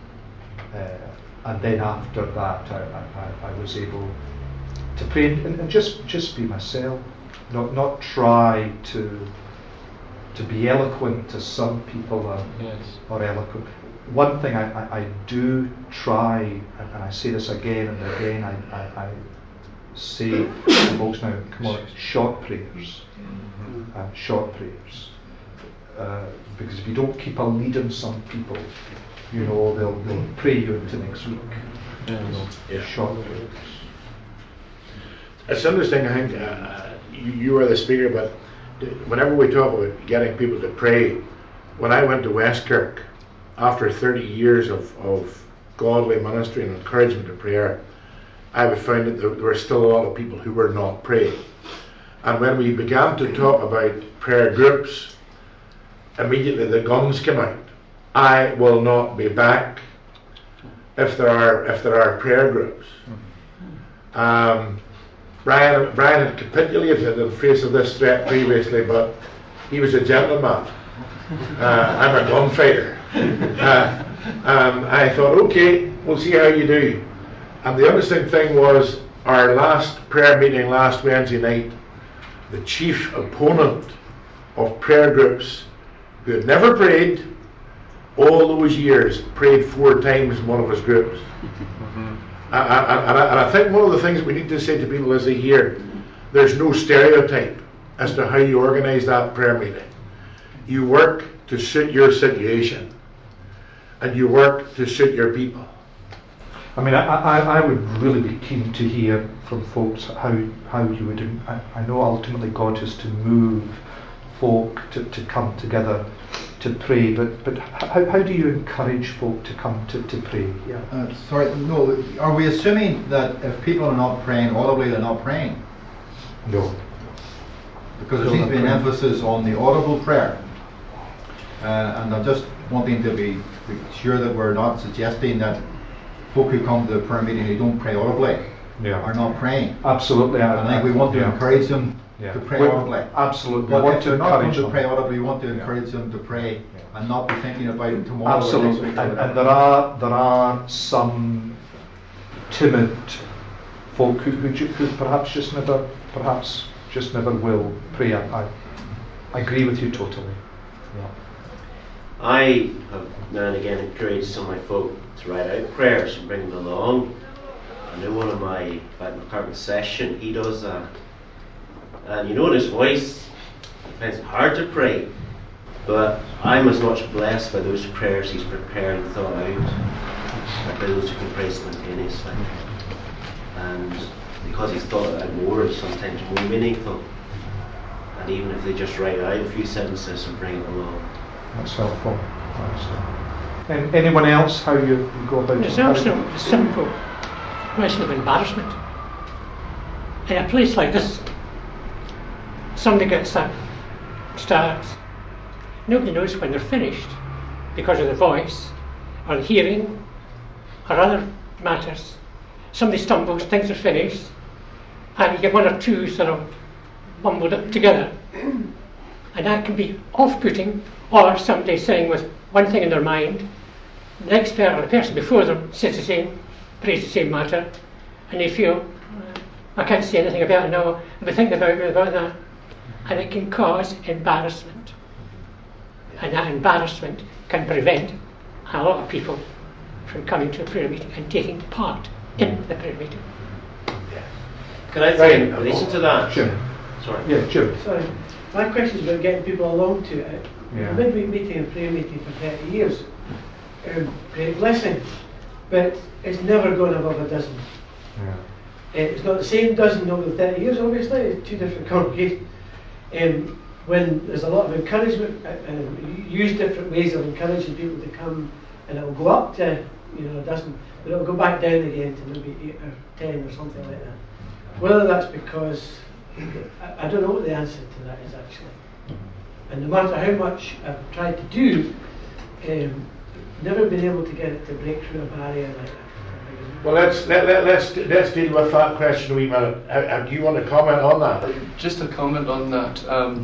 And then after that I was able to pray and just be myself, not try to be eloquent as some people are eloquent. One thing I do try, and I say this again and again, I say to folks now, come on, short prayers. Short prayers. Because if you don't keep a lead on some people, they'll pray you into next week. Short prayers. It's interesting, I think, you are the speaker, but whenever we talk about getting people to pray, when I went to Westkirk, after 30 years of godly ministry and encouragement to prayer, I found that there were still a lot of people who were not praying. And when we began to talk about prayer groups, immediately the guns came out. I will not be back if there are prayer groups. Brian had capitulated in the face of this threat previously, but he was a gentleman. I'm a gunfighter. And I thought, okay, we'll see how you do. And the interesting thing was, our last prayer meeting last Wednesday night, the chief opponent of prayer groups, who had never prayed all those years, prayed 4 times in one of his groups. And I think one of the things we need to say to people as they hear, there's no stereotype as to how you organise that prayer meeting. You work to suit your situation, and you work to suit your people. I mean, I would really be keen to hear from folks how you would. I know ultimately God is to move folk to come together to pray, but how do you encourage folk to come to pray? Yeah. Sorry, no. Are we assuming that if people are not praying audibly, they're not praying? No. Because there seems to be an emphasis on the audible prayer. And I'm just wanting to be sure that we're not suggesting that folk who come to the prayer meeting who don't pray audibly are not praying. Absolutely. I think we want to encourage them to pray audibly. Absolutely. But we want if to they're not going encourage to them. pray audibly, we want to encourage them to pray and not be thinking about it tomorrow. Absolutely. Or next week or And whatever. there are some timid folk who perhaps just never will pray. I agree with you totally. Yeah. I have now and again encouraged some of my folk to write out prayers and bring them along. I know one of my McCartney session, he does that. And you know in his voice, he finds it hard to pray. But I'm as much blessed by those prayers he's prepared and thought out, by those who can pray spontaneously. And because he's thought it out more, it's sometimes more meaningful. And even if they just write out a few sentences and bring it along. That's helpful. And anyone else, how you go about It's it? also a simple question of embarrassment. In a place like this, somebody gets up, starts, nobody knows when they're finished because of the voice or the hearing or other matters. Somebody stumbles, thinks they're finished, and you get one or two sort of mumbled up together. And that can be off-putting, or somebody saying with one thing in their mind, the next person or the person before them says the same, prays the same matter, and they feel, I can't say anything about it now, I've been thinking about that. And it can cause embarrassment. And that embarrassment can prevent a lot of people from coming to a prayer meeting and taking part in the prayer meeting. Can I say in relation to that? Jim. Sorry. Yeah, Jim. Sorry, my question is about getting people along to it. Yeah. A midweek meeting and prayer meeting for 30 years, great blessing, but it's never gone above a dozen. Yeah. It's not the same dozen over the 30 years, obviously, it's two different congregations. When there's a lot of encouragement, use different ways of encouraging people to come, and it will go up to a dozen, but it will go back down again to maybe 8 or 10 or something like that. Whether that's because, I don't know what the answer to that is actually. And no matter how much I've tried to do, never been able to get it to break through a barrier like that. Well, let's deal with that question a wee minute. Do you want to comment on that? Just a comment on that.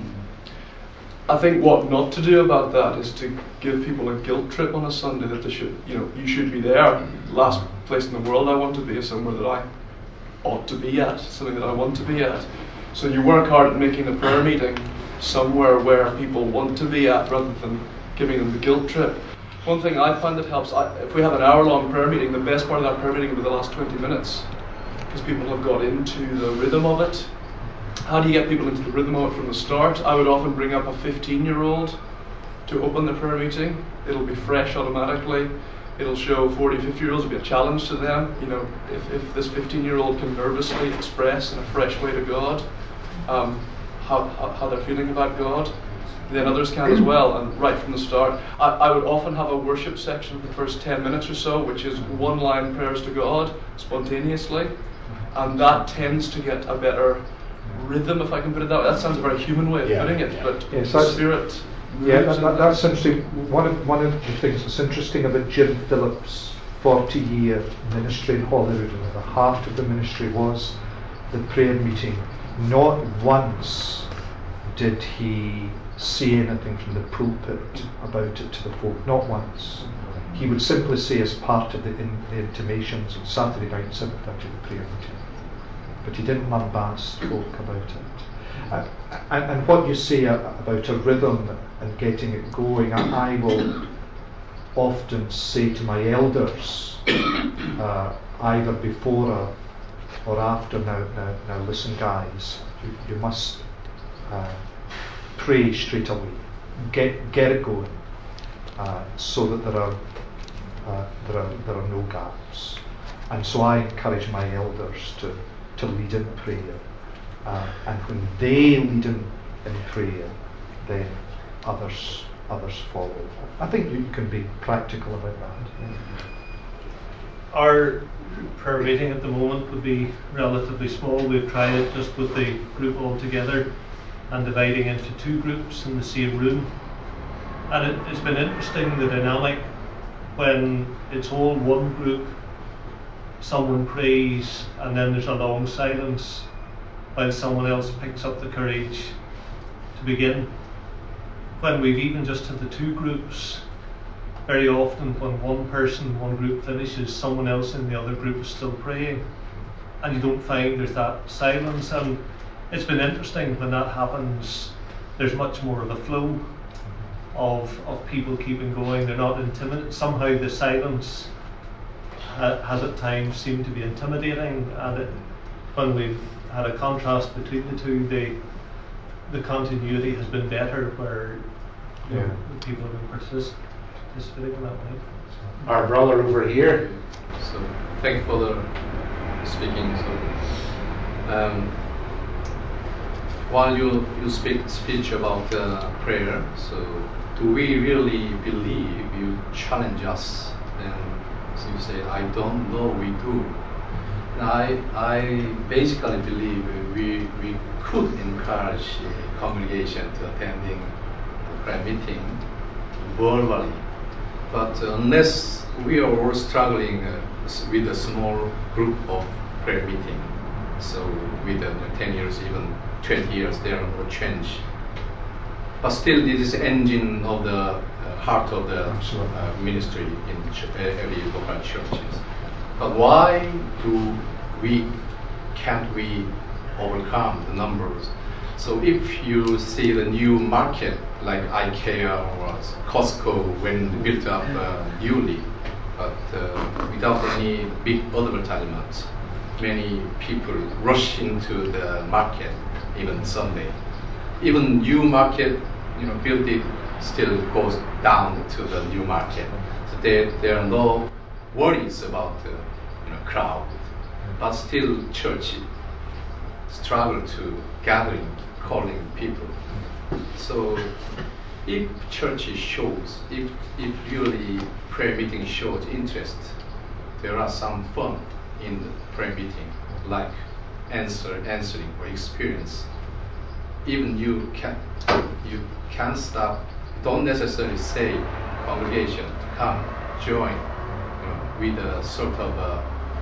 I think what not to do about that is to give people a guilt trip on a Sunday that they should, you should be there. Last place in the world I want to be is somewhere that I ought to be at, something that I want to be at. So you work hard at making the prayer meeting somewhere where people want to be at rather than giving them the guilt trip. One thing I find that helps, if we have an hour-long prayer meeting, the best part of that prayer meeting will be the last 20 minutes because people have got into the rhythm of it. How do you get people into the rhythm of it from the start? I would often bring up a 15-year-old to open the prayer meeting. It'll be fresh automatically. It'll show 40, 50-year-olds, it'll be a challenge to them. If this 15-year-old can nervously express in a fresh way to God how they're feeling about God, then others can as well, and right from the start. I would often have a worship section for the first 10 minutes or so, which is one-line prayers to God, spontaneously, and that tends to get a better rhythm, if I can put it that way. That sounds a very human way of putting it, but Yes, the Spirit... Yeah, that's interesting. One of the things that's interesting about Jim Phillips' 40-year ministry in Holyrood, and at the heart of the ministry was the prayer meeting. Not once did he say anything from the pulpit about it to the folk, not once. He would simply say as part of the intimations on Saturday night, 7:30, the prayer meeting. But he didn't lambast folk about it. And what you say about a rhythm and getting it going, I will often say to my elders, either before or after, now listen guys, you must pray straight away, get it going, so that there are no gaps. And so I encourage my elders to lead in prayer, and when they lead in prayer, then others follow. I think you can be practical about that. Our prayer meeting at the moment would be relatively small. We've tried it just with the group all together and dividing into two groups in the same room. And it's been interesting, the dynamic, when it's all one group, someone prays and then there's a long silence while someone else picks up the courage to begin. When we've even just had the two groups, very often when one person, one group finishes, someone else in the other group is still praying, and you don't find there's that silence. And it's been interesting when that happens, there's much more of a flow of people keeping going. They're not intimidated. Somehow the silence has at times seemed to be intimidating, and when we've had a contrast between the two, the continuity has been better, where the people have been participating in that way. Our brother over here. So thank you for the speaking. So while you speech about prayer, so do we really believe? You challenge us, and so you say, I don't know, we do. And I basically believe we could encourage congregation to attending the prayer meeting verbally, but unless we are all struggling with a small group of prayer meeting, so with 10 years, even 20 years, there are no change. But still, this is the engine of the heart of the ministry in every local churches. But why can't we overcome the numbers? So if you see the new market like IKEA or Costco when built up newly, but without any big advertisements, many people rush into the market even Sunday. Even new market, built it still goes down to the new market. So there are no worries about the crowd, but still church struggle to gathering, calling people. So if church shows, if really prayer meeting shows interest, there are some fun in the prayer meeting, like answering or experience. Even you can stop. Don't necessarily say congregation to come join, with a sort of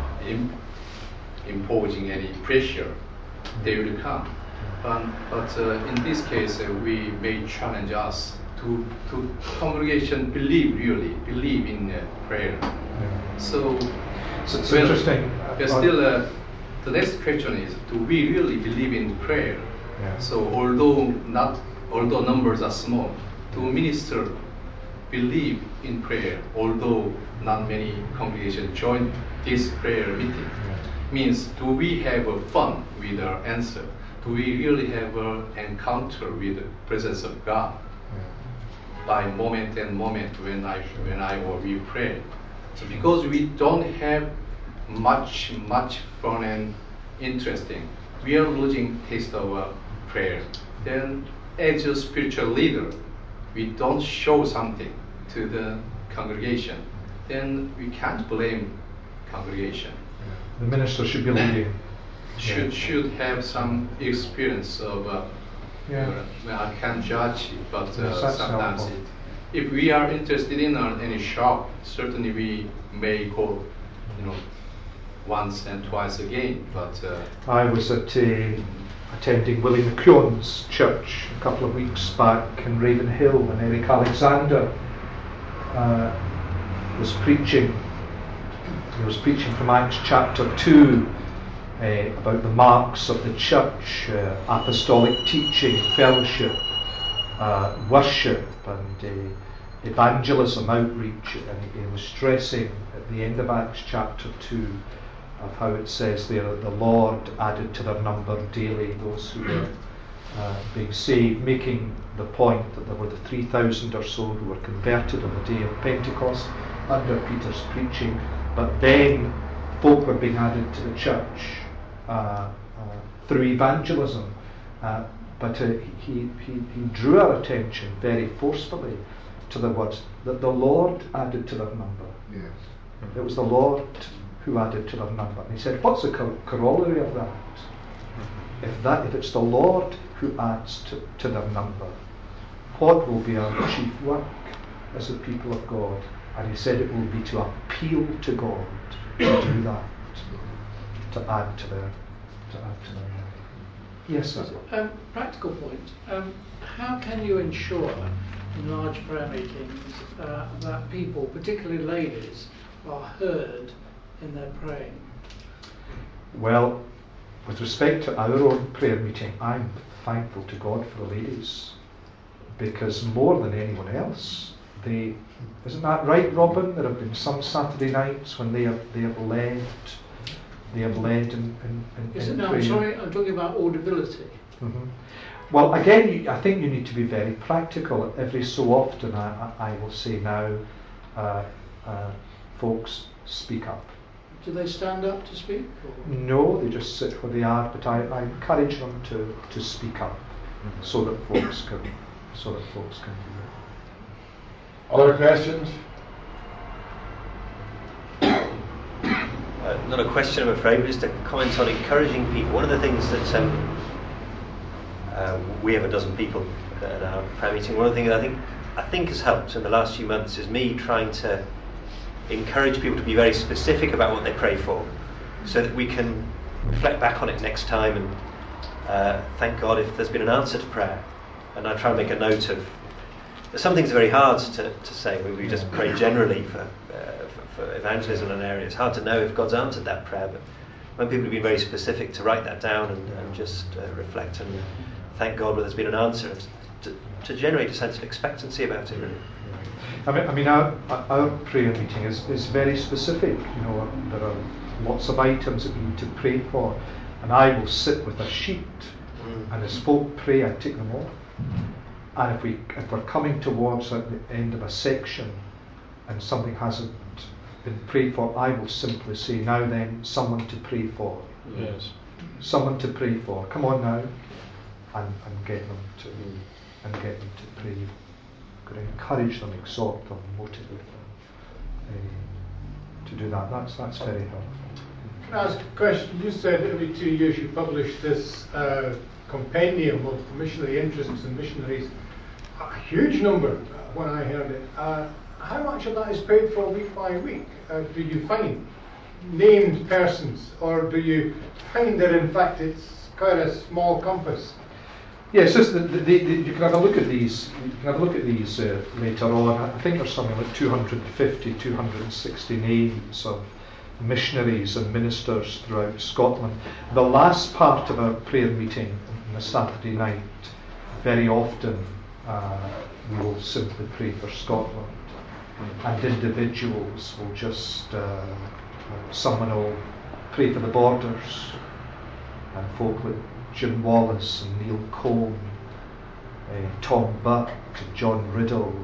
imposing any pressure. They will come, but in this case we may challenge us to congregation believe in prayer. So it's interesting. But still, the next question is: do we really believe in prayer? Yeah. So although numbers are small, do minister believe in prayer, although not many congregations join this prayer meeting? Yeah. Means, do we have fun with our answer? Do we really have an encounter with the presence of God? Yeah. By moment and moment when I or we pray. So because we don't have much fun and interesting, we are losing taste of prayer. Then as a spiritual leader, we don't show something to the congregation, then we can't blame congregation. The minister should be leading. Should have some experience of. I can't judge it, but sometimes if we are interested in any shop, certainly we may go, once and twice again. But I was attending Willie McKeown's church a couple of weeks back in Ravenhill, and Eric Alexander was preaching. He was preaching from Acts chapter 2 about the marks of the church, apostolic teaching, fellowship, worship, and evangelism, outreach. And he was stressing at the end of Acts chapter 2 of how it says there, the Lord added to their number daily those who were being saved, making the point that there were the 3,000 or so who were converted on the day of Pentecost under Peter's preaching, but then folk were being added to the church through evangelism. But he drew our attention very forcefully to the words that the Lord added to their number. Yes. It was the Lord who added to their number. And he said, what's the corollary of that? If it's the Lord who adds to their number, what will be our chief work as the people of God? And he said it will be to appeal to God to do that, to add to their Yes, sir. Practical point. How can you ensure in large prayer meetings that people, particularly ladies, are heard in their praying? Well, with respect to our own prayer meeting, I'm thankful to God for the ladies, because more than anyone else, isn't that right, Robin? There have been some Saturday nights when they have led in no, prayer. I'm sorry, I'm talking about audibility. Mm-hmm. Well, again, I think you need to be very practical. Every so often, I will say now, folks, speak up. Do they stand up to speak? Or? No, they just sit where they are. But I encourage them to speak up, so that folks can do it. Other questions? Not a question, I'm afraid, but just a comment on encouraging people. One of the things that we have a dozen people at our prayer meeting. One of the things I think has helped in the last few months is me trying to encourage people to be very specific about what they pray for, so that we can reflect back on it next time and thank God if there's been an answer to prayer. And I try and make a note of. Some things are very hard to say. We just pray generally for evangelism in an area. It's hard to know if God's answered that prayer, but when people have been very specific, to write that down and just reflect and thank God where there's been an answer, to generate a sense of expectancy about it, really. I mean, our prayer meeting is very specific. There are lots of items that we need to pray for, and I will sit with a sheet, and as folk pray, I take them off. And if we're coming towards the end of a section and something hasn't been prayed for, I will simply say, now then, someone to pray for. Yes. Someone to pray for. Come on now, and get them to pray. You've got to encourage them, exhort them, motivate them to do that. That's very helpful. Can I ask a question? You said every 2 years you publish this compendium of missionary interests and missionaries. A huge number when I heard it. How much of that is paid for week by week? Do you find named persons, or do you find that in fact it's quite a small compass? Yes, you can have a look at these. You can have a look at these later on. I think there's something like 250, 260 names of missionaries and ministers throughout Scotland. The last part of our prayer meeting on a Saturday night, very often we will simply pray for Scotland, and individuals will just someone will pray for the borders, and folk like Jim Wallace and Neil Cohn, Tom Buck, John Riddle,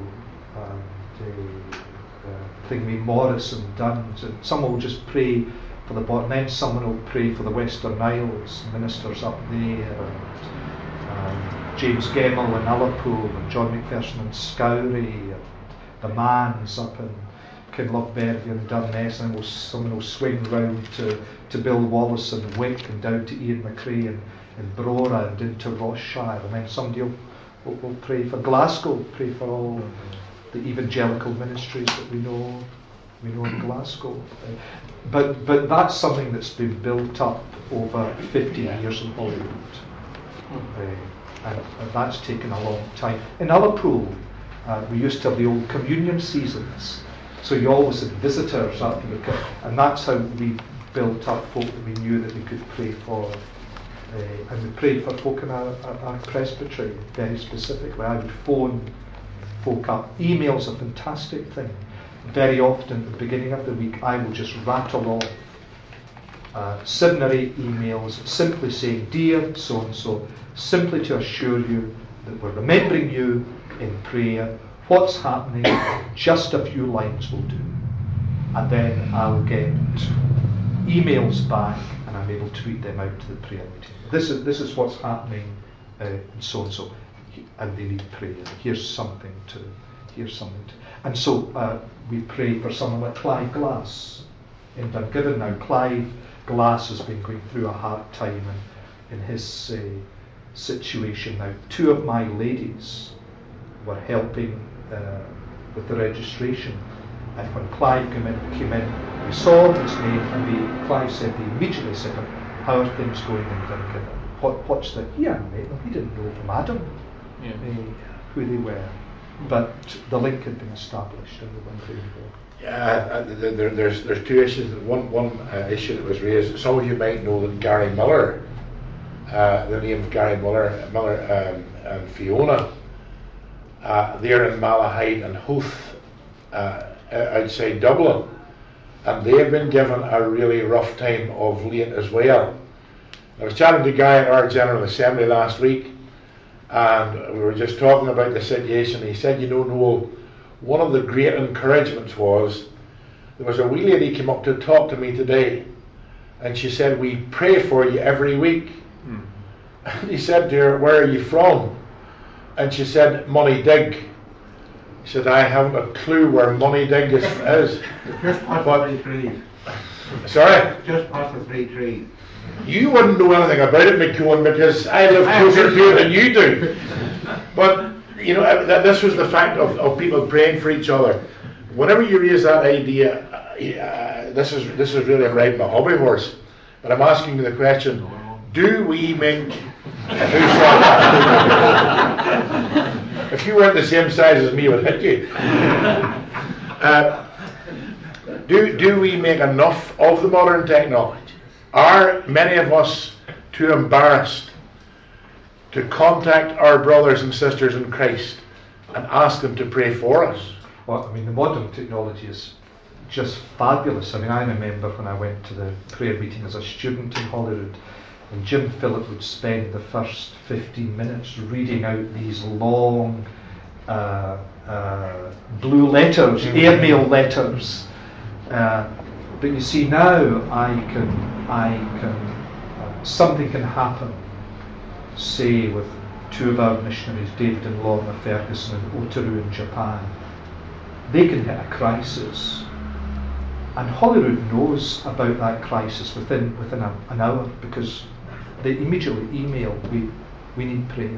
Thingy Morris and Duns, and someone will just pray for the border, and then someone will pray for the Western Isles, ministers up there, and James Gemmell in Ullapool, and John McPherson in Scowrie, and the Mans up in Kinlochbervie and Durness, and someone will swing round to Bill Wallace and Wick, and down to Ian McRae in Brora and into Ross-shire, and then somebody will pray for Glasgow, pray for all the evangelical ministries that we know in Glasgow. But that's something that's been built up over 50 years in Hollywood, and that's taken a long time. In Ullapool, we used to have the old communion seasons, so you always had visitors up, and that's how we built up folk that we knew that we could pray for. And we prayed for folk in our presbytery very specifically. I would phone folk up. Email's a fantastic thing. Very often at the beginning of the week I will just rattle off 7 or 8 emails simply saying, dear so-and-so, simply to assure you that we're remembering you in prayer, what's happening, just a few lines will do. And then I'll get emails back and I'm able to read them out to the prayer meeting. This is what's happening in so-and-so, and they need prayer. Here's something to. And so we pray for someone like Clive Glass in Dungiven. Now Clive Glass has been going through a hard time in his situation now. 2 of my ladies were helping with the registration. And when Clive came in, we saw his name, and Clive said, they immediately said, how are things going in Duncan? What's the... He hadn't met them, he didn't know from Adam who they were. But the link had been established, and we went very well. Yeah, there's two issues. One issue that was raised. Some of you might know that Gary Miller, the name of Gary Miller and Fiona, they're in Malahide and Howth, outside Dublin, and they have been given a really rough time of late as well. I was chatting to a guy at our General Assembly last week, and we were just talking about the situation. He said, Noel, one of the great encouragements was, there was a wee lady came up to talk to me today, and she said, we pray for you every week. And he said to her, where are you from? And she said, Moneydig. He said, I haven't a clue where Moneydig is. Just past the Three Trees. Sorry? Just past the Three Trees. You wouldn't know anything about it, McEwen, because I live closer to it than you do. But, this was the fact of people praying for each other. Whenever you raise that idea, this is really riding a hobby horse. But I'm asking you the question, do we make... If you weren't the same size as me, it would hit you. Do we make enough of the modern technology? Are many of us too embarrassed to contact our brothers and sisters in Christ and ask them to pray for us? Well, I mean, the modern technology is just fabulous. I mean, I remember when I went to the prayer meeting as a student in Holyrood, and Jim Phillip would spend the first 15 minutes reading out these long blue letters, airmail letters. But you see, now something can happen, say with two of our missionaries, David and Lorna Ferguson in Otaru in Japan. They can hit a crisis, and Holyrood knows about that crisis within an hour, because they immediately email, we need prayer,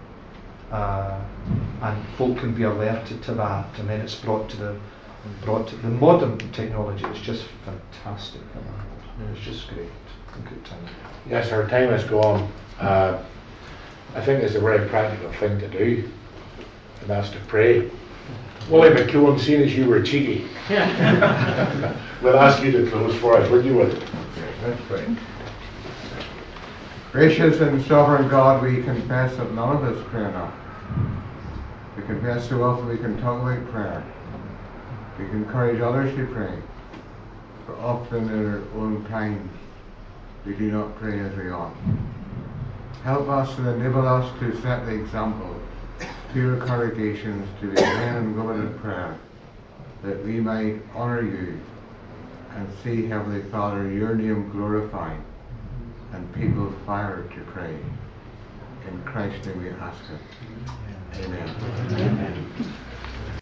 and folk can be alerted to that, and then it's brought to the modern technology is just fantastic. It's just great. A good time. Yes, our time has gone. I think it's a very practical thing to do, and that's to pray. Willie McEwen, seeing as you were cheeky, we'll ask you to close for us, would you, Willie? Let's pray. Gracious and sovereign God, we confess that none of us pray enough. We confess too often we can talk about prayer. We can encourage others to pray, but often in our own times we do not pray as we ought. Help us and enable us to set the example to our congregations to be men and women in prayer, that we might honour you and see, Heavenly Father, your name glorified and people fired to pray. In Christ's name we ask it. Amen.